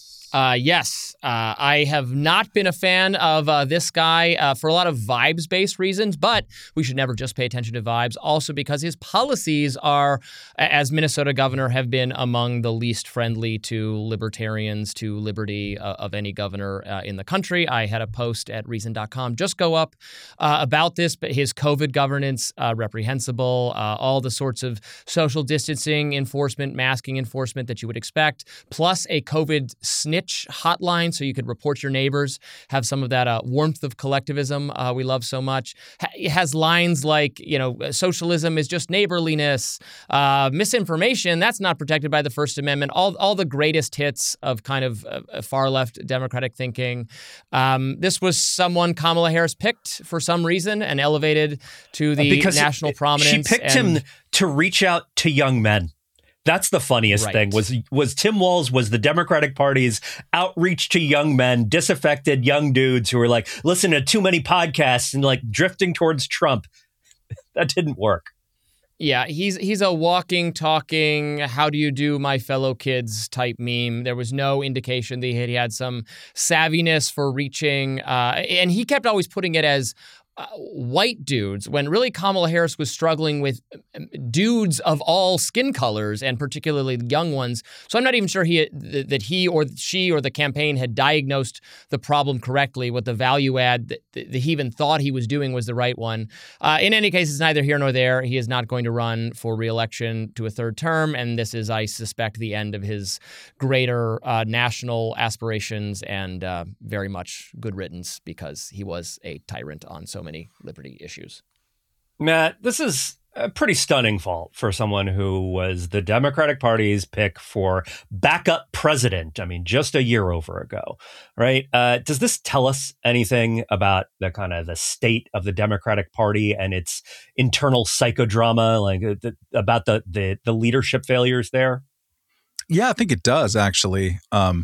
Yes. I have not been a fan of this guy for a lot of vibes-based reasons, but we should never just pay attention to vibes. Also because his policies are, as Minnesota governor, have been among the least friendly to libertarians, to liberty of any governor in the country. I had a post at Reason.com just go up about this, but his COVID governance, reprehensible, all the sorts of social distancing enforcement, masking enforcement that you would expect, plus a COVID snitch hotline so you could report your neighbors, have some of that warmth of collectivism we love so much. It has lines like, socialism is just neighborliness, misinformation, that's not protected by the First Amendment, all the greatest hits of kind of far left Democratic thinking. This was someone Kamala Harris picked for some reason and elevated to the national prominence. She picked him to reach out to young men. That's the funniest thing was Tim Walz was the Democratic Party's outreach to young men, disaffected young dudes who were like listening to too many podcasts and like drifting towards Trump. That didn't work. Yeah, he's a walking, talking, how do you do, my fellow kids type meme. There was no indication that he had some savviness for reaching, and he kept always putting it as white dudes, when really Kamala Harris was struggling with dudes of all skin colors and particularly young ones. So I'm not even sure that he or she or the campaign had diagnosed the problem correctly, what the value add that he even thought he was doing was the right one. In any case, it's neither here nor there. He is not going to run for re-election to a third term, and this is, I suspect, the end of his greater national aspirations, and very much good riddance because he was a tyrant on so many liberty issues. Matt, this is a pretty stunning fall for someone who was the Democratic Party's pick for backup president. I mean, just a year over ago, right? Does this tell us anything about the kind of the state of the Democratic Party and its internal psychodrama, like about the leadership failures there? Yeah, I think it does, actually.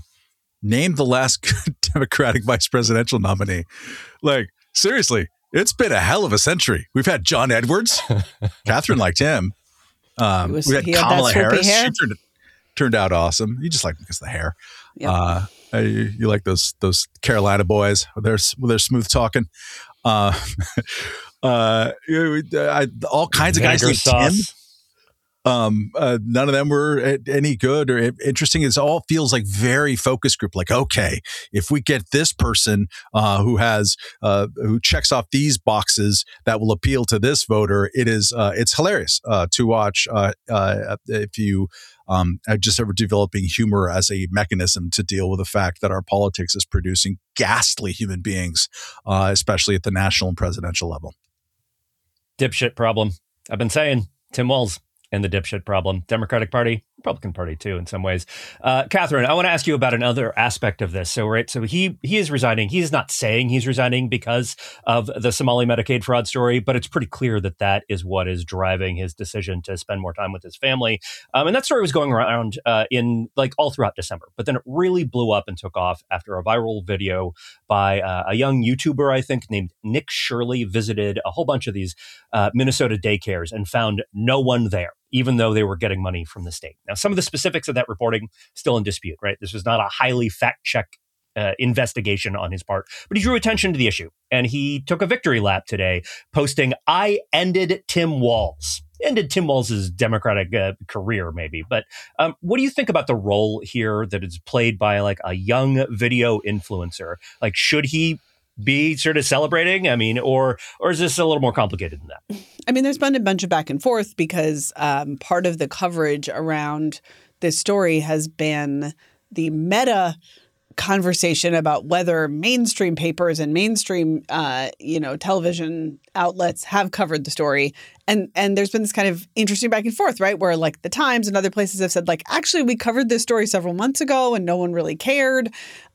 Name the last good Democratic vice presidential nominee. Like, seriously. It's been a hell of a century. We've had John Edwards. Catherine liked him. We had Kamala Harris. She turned out awesome. You just like because of the hair. Yep. You like those Carolina boys with their smooth talking. All kinds of guys named Tim. None of them were any good or interesting. It all feels like very focus group. Like, okay, if we get this person who checks off these boxes that will appeal to this voter, it's hilarious to watch. If you just ever developing humor as a mechanism to deal with the fact that our politics is producing ghastly human beings, especially at the national and presidential level. Dipshit problem. I've been saying Tim Walz. And the dipshit problem. Democratic Party, Republican Party too, in some ways. Catherine, I want to ask you about another aspect of this. So he is resigning. He's not saying he's resigning because of the Somali Medicaid fraud story, but it's pretty clear that is what is driving his decision to spend more time with his family. And that story was going around in like all throughout December, but then it really blew up and took off after a viral video by a young YouTuber, I think, named Nick Shirley visited a whole bunch of these Minnesota daycares and found no one there. even though they were getting money from the state. Now, some of the specifics of that reporting still in dispute, right? This was not a highly fact-checked investigation on his part, but he drew attention to the issue. And he took a victory lap today, posting, "I ended Tim Walz." Ended Tim Walz's Democratic career, maybe. But what do you think about the role here that is played by like a young video influencer? Like, should he be sort of celebrating? I mean, or is this a little more complicated than that? I mean, there's been a bunch of back and forth because part of the coverage around this story has been the meta conversation about whether mainstream papers and mainstream, television outlets have covered the story. And there's been this kind of interesting back and forth, right? Where like the Times and other places have said like, actually, we covered this story several months ago and no one really cared.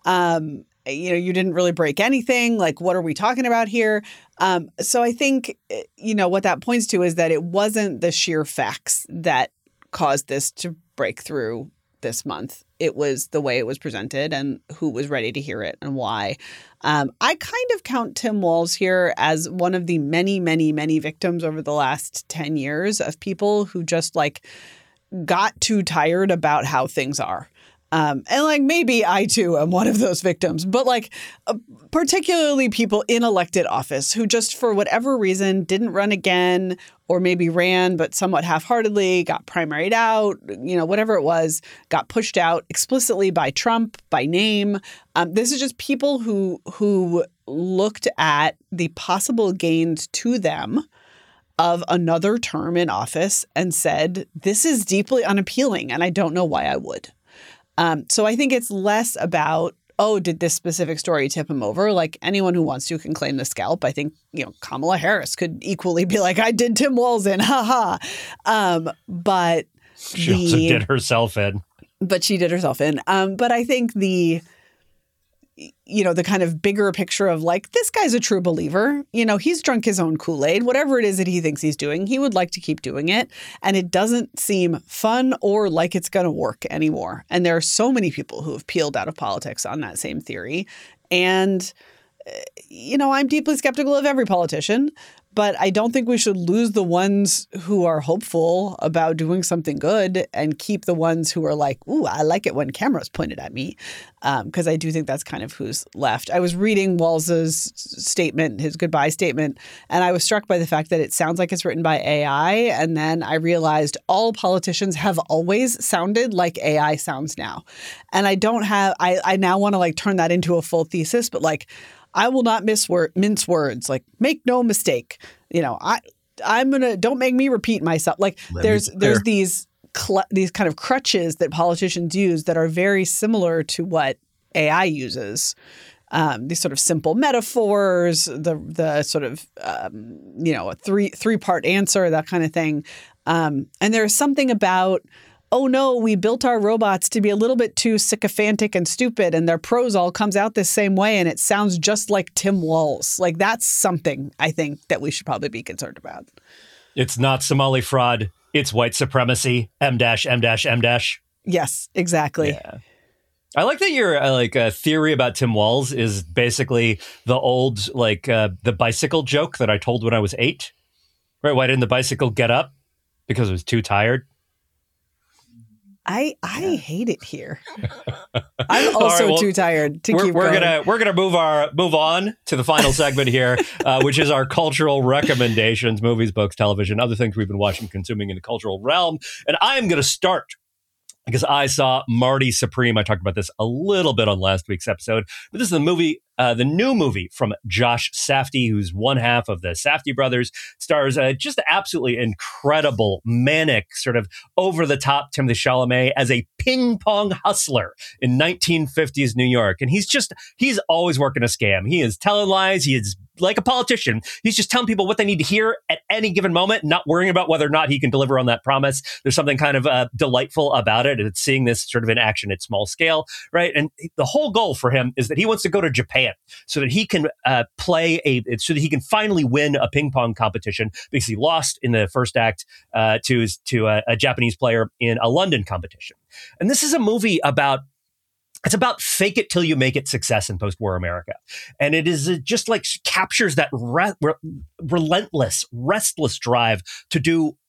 You didn't really break anything. Like, what are we talking about here? So I think, what that points to is that it wasn't the sheer facts that caused this to break through this month. It was the way it was presented and who was ready to hear it and why. I kind of count Tim Walz here as one of the many, many, many victims over the last 10 years of people who just like got too tired about how things are. And like maybe I too am one of those victims, but like particularly people in elected office who just for whatever reason didn't run again or maybe ran but somewhat half-heartedly, got primaried out, whatever it was, got pushed out explicitly by Trump, by name. This is just people who looked at the possible gains to them of another term in office and said, this is deeply unappealing and I don't know why I would. So I think it's less about, did this specific story tip him over? Like anyone who wants to can claim the scalp. I think, Kamala Harris could equally be like, I did Tim Walz in, haha. But she also did herself in. But she did herself in. But I think the kind of bigger picture of like, this guy's a true believer. He's drunk his own Kool-Aid, whatever it is that he thinks he's doing, he would like to keep doing it. And it doesn't seem fun or like it's going to work anymore. And there are so many people who have peeled out of politics on that same theory. And, I'm deeply skeptical of every politician, but I don't think we should lose the ones who are hopeful about doing something good and keep the ones who are like, ooh, I like it when cameras pointed at me. Because I do think that's kind of who's left. I was reading Walz's statement, his goodbye statement, and I was struck by the fact that it sounds like it's written by AI. And then I realized all politicians have always sounded like AI sounds now. And I now want to like turn that into a full thesis, but like, I will not mince words. Like, make no mistake. Don't make me repeat myself. Like, there's these kind of crutches that politicians use that are very similar to what AI uses. These sort of simple metaphors, the sort of a three-part answer, that kind of thing. And there's something about, oh no, we built our robots to be a little bit too sycophantic and stupid and their prose all comes out the same way and it sounds just like Tim Walz. Like that's something I think that we should probably be concerned about. It's not Somali fraud. It's white supremacy. M-. Yes, exactly. Yeah. I like that your theory about Tim Walz is basically the old the bicycle joke that I told when I was 8. Right? Why didn't the bicycle get up? Because it was too tired. I hate it here. I'm also too tired to keep going. We're gonna move on to the final segment here, which is our cultural recommendations: movies, books, television, other things we've been watching, consuming in the cultural realm. And I am going to start because I saw Marty Supreme. I talked about this a little bit on last week's episode, but this is the new movie from Josh Safdie, who's one half of the Safdie brothers, stars just absolutely incredible, manic, sort of over-the-top Timothée Chalamet as a ping-pong hustler in 1950s New York. And he's always working a scam. He is telling lies. He is like a politician. He's just telling people what they need to hear at any given moment, not worrying about whether or not he can deliver on that promise. There's something kind of delightful about it. And it's seeing this sort of in action at small scale, right? And the whole goal for him is that he wants to go to Japan so that he can so that he can finally win a ping pong competition because he lost in the first act to a Japanese player in a London competition. And this is a movie about fake it till you make it success in post-war America. And it is just like captures that relentless, restless drive to do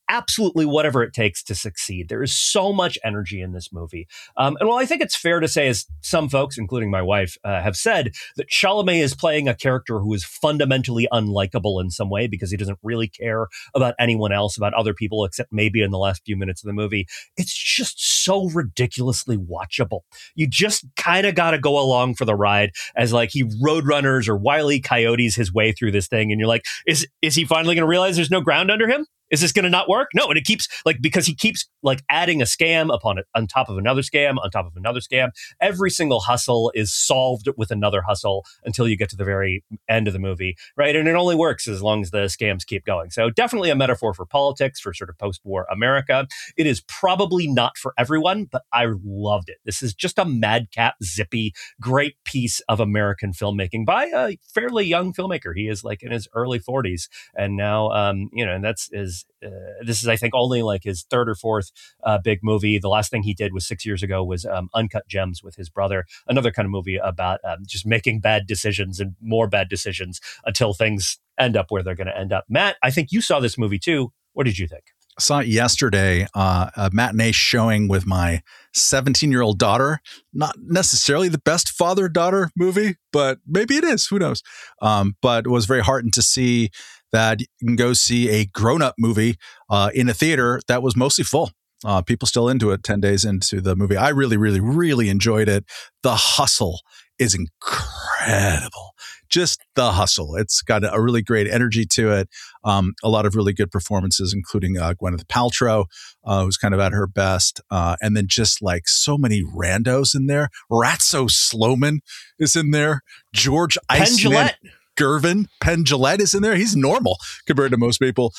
absolutely whatever it takes to succeed. There is so much energy in this movie. And while I think it's fair to say, as some folks, including my wife, have said, that Chalamet is playing a character who is fundamentally unlikable in some way because he doesn't really care about anyone else, about other people, except maybe in the last few minutes of the movie. It's just so ridiculously watchable. You just kind of got to go along for the ride as like he roadrunners or Wile E. Coyotes his way through this thing. And you're like, is he finally going to realize there's no ground under him? Is this going to not work? No. And it keeps because he keeps like adding a scam on top of another scam, on top of another scam. Every single hustle is solved with another hustle until you get to the very end of the movie. Right. And it only works as long as the scams keep going. So definitely a metaphor for politics, for sort of post-war America. It is probably not for everyone, but I loved it. This is just a madcap, zippy, great piece of American filmmaking by a fairly young filmmaker. He is like in his early 40s. And now, and this is, I think, only like his third or fourth big movie. The last thing he did was 6 years ago was Uncut Gems with his brother, another kind of movie about just making bad decisions and more bad decisions until things end up where they're going to end up. Matt, I think you saw this movie too. What did you think? I saw it yesterday, a matinee showing with my 17-year-old daughter. Not necessarily the best father-daughter movie, but maybe it is. Who knows? But was very heartened to see that you can go see a grown-up movie in a theater that was mostly full. People still into it 10 days into the movie. I really, really, really enjoyed it. The hustle is incredible. Just the hustle. It's got a really great energy to it. A lot of really good performances, including Gwyneth Paltrow, who's kind of at her best. And then just like so many randos in there. Ratso Sloman is in there. George Iceman Gervin, Penn Jillette is in there. He's normal compared to most people.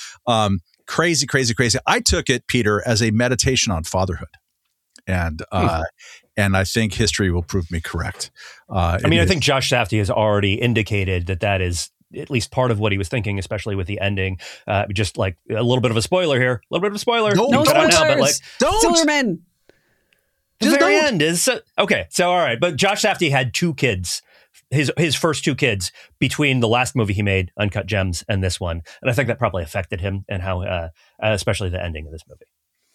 Crazy, crazy, crazy. I took it, Peter, as a meditation on fatherhood. And I think history will prove me correct. I think Josh Safdie has already indicated that is at least part of what he was thinking, especially with the ending. Just like a little bit of a spoiler here. A little bit of a spoiler. No spoilers. Don't. Silverman. The very end is okay. So all right, but Josh Safdie had two kids. His first two kids between the last movie he made, Uncut Gems, and this one, and I think that probably affected him and how, especially the ending of this movie.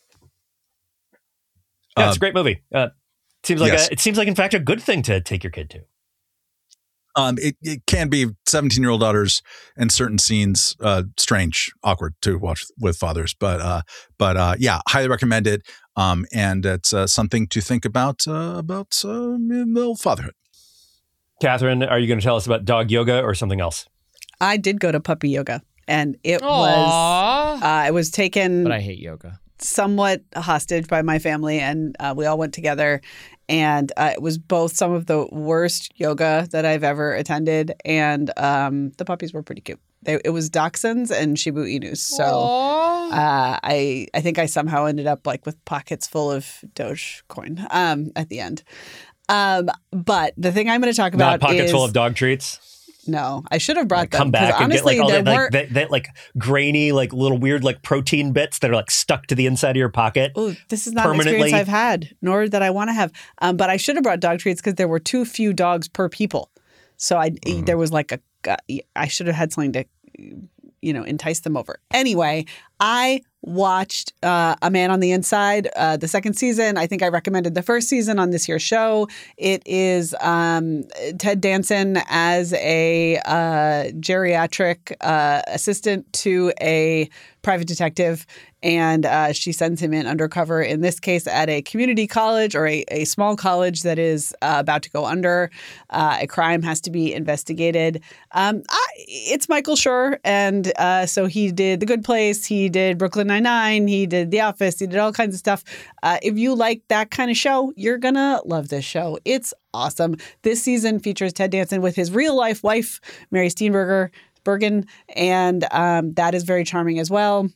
Yeah, it's a great movie. It seems like in fact a good thing to take your kid to. It can be 17-year-old daughters and certain scenes strange, awkward to watch with fathers, but yeah, highly recommend it. And it's something to think about fatherhood. Catherine, are you going to tell us about dog yoga or something else? I did go to puppy yoga, and it was taken. But I hate yoga. Somewhat hostage by my family, and we all went together. And it was both some of the worst yoga that I've ever attended, and the puppies were pretty cute. It was Dachshunds and Shiba Inus. So I think I somehow ended up like with pockets full of Dogecoin at the end. But the thing I'm going to talk about not pockets is, full of dog treats. No, I should have brought them. Come back and honestly, get like all that like grainy, like little weird, like protein bits that are like stuck to the inside of your pocket. Oh, this is not an experience I've had, nor that I want to have. But I should have brought dog treats because there were too few dogs per people. So there was like I should have had something to, entice them over. Anyway, I watched A Man on the Inside, the second season. I think I recommended the first season on this year's show. It is Ted Danson as a geriatric assistant to a private detective, and she sends him in undercover, in this case at a community college or a small college that is about to go under. A crime has to be investigated. It's Michael Schur, and so he did The Good Place, he did Brooklyn Nine-Nine, he did The Office, he did all kinds of stuff. If you like that kind of show, you're going to love this show. It's awesome. This season features Ted Danson with his real-life wife, Mary Steenburgen, and that is very charming as well.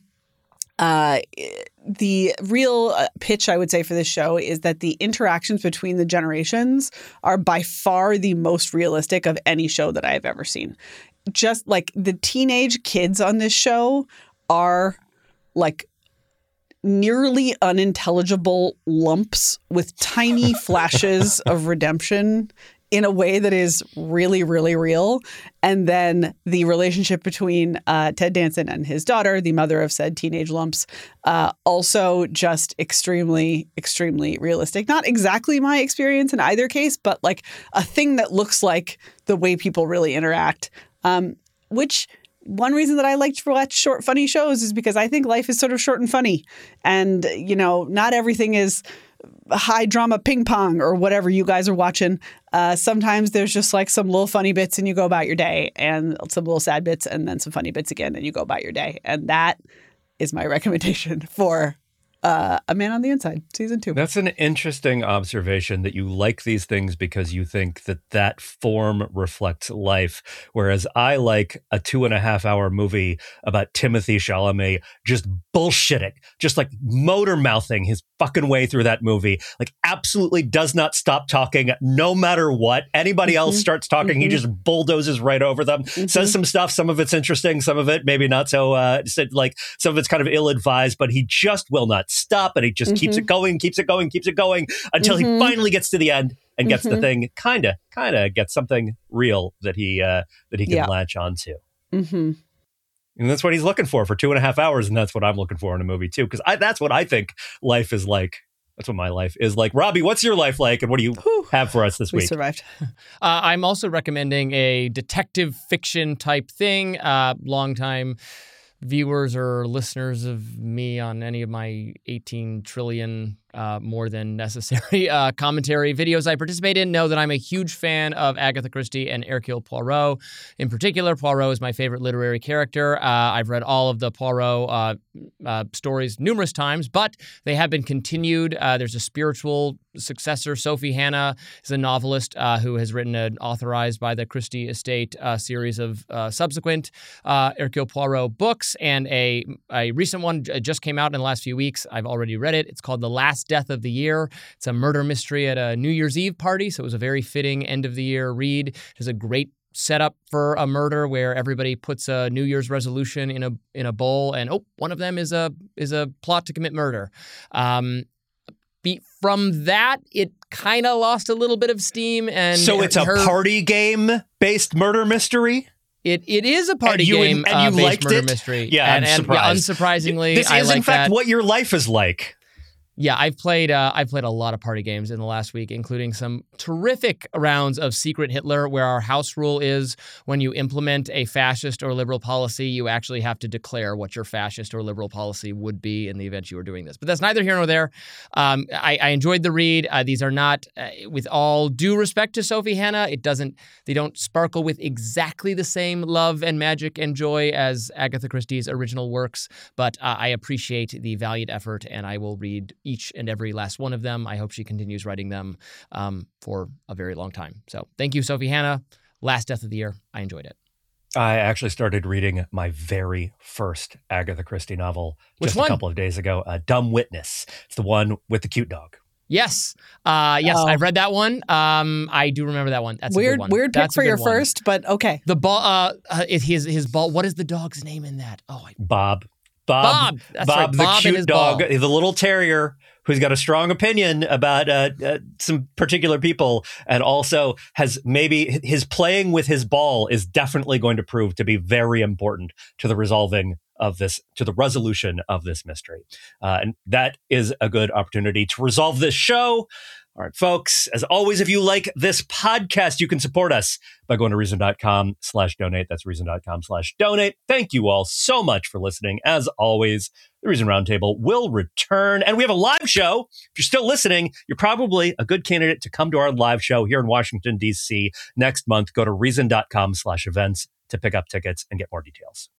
The real pitch, I would say, for this show is that the interactions between the generations are by far the most realistic of any show that I have ever seen. Just like the teenage kids on this show are like nearly unintelligible lumps with tiny flashes of redemption in a way that is really, really real. And then the relationship between Ted Danson and his daughter, the mother of said teenage lumps, also just extremely, extremely realistic. Not exactly my experience in either case, but like a thing that looks like the way people really interact. Which one reason that I like to watch short, funny shows is because I think life is sort of short and funny. And, you know, not everything is high drama ping pong or whatever you guys are watching. Sometimes there's just like some little funny bits and you go about your day, and some little sad bits and then some funny bits again and you go about your day. And that is my recommendation for A Man on the Inside, season 2. That's an interesting observation, that you like these things because you think that that form reflects life. Whereas I like a 2.5-hour movie about Timothée Chalamet just bullshitting, just like motor mouthing his fucking way through that movie. Like absolutely does not stop talking no matter what. Anybody else starts talking, he just bulldozes right over them, says some stuff. Some of it's interesting, some of it maybe not so, like some of it's kind of ill-advised, but he just will not stop, and he just keeps it going until he finally gets to the end and gets the thing, kind of gets something real that he can latch onto. And that's what he's looking for 2.5 hours, and that's what I'm looking for in a movie too, because that's what I think life is like. That's what my life is like. Robbie, what's your life like, and what do you have for us this week? We survived. I'm also recommending a detective fiction type thing. Longtime viewers or listeners of me on any of my 18 trillion more than necessary commentary videos I participate in know that I'm a huge fan of Agatha Christie and Hercule Poirot. In particular, Poirot is my favorite literary character. I've read all of the Poirot stories numerous times, but they have been continued. There's a spiritual successor. Sophie Hannah is a novelist who has written an authorized by the Christie estate series of subsequent Hercule Poirot books, and a recent one just came out in the last few weeks. I've already read it. It's called The Last Death of the Year. It's a murder mystery at a New Year's Eve party, so it was a very fitting end of the year read. It has a great setup for a murder where everybody puts a New Year's resolution in a bowl, and one of them is a plot to commit murder. From that, it kind of lost a little bit of steam, and so it's a party game based murder mystery. It is a party game and you based liked murder it? mystery. Yeah, I'm surprised. Unsurprisingly, This I is like in fact that. what your life is like. Yeah, I've played a lot of party games in the last week, including some terrific rounds of Secret Hitler, where our house rule is when you implement a fascist or liberal policy, you actually have to declare what your fascist or liberal policy would be in the event you were doing this. But that's neither here nor there. I enjoyed the read. These are not, with all due respect to Sophie Hannah, they don't sparkle with exactly the same love and magic and joy as Agatha Christie's original works, but I appreciate the valiant effort, and I will read each and every last one of them. I hope she continues writing them for a very long time. So thank you, Sophie Hannah. Last Death of the Year. I enjoyed it. I actually started reading my very first Agatha Christie novel Which just one? a couple of days ago. Dumb Witness. It's the one with the cute dog. Yes. I've read that one. I do remember that one. That's a good one. Weird pick That's for a good your one. first, but okay. The ball, his ball. What is the dog's name in that? Bob. That's right. The Bob and cute his dog, ball. the little terrier who's got a strong opinion about some particular people, and also has maybe his playing with his ball is definitely going to prove to be very important to the resolution of this mystery. And that is a good opportunity to resolve this show. All right, folks, as always, if you like this podcast, you can support us by going to reason.com/donate. That's reason.com/donate. Thank you all so much for listening. As always, the Reason Roundtable will return, and we have a live show. If you're still listening, you're probably a good candidate to come to our live show here in Washington, D.C. next month. Go to reason.com/events to pick up tickets and get more details.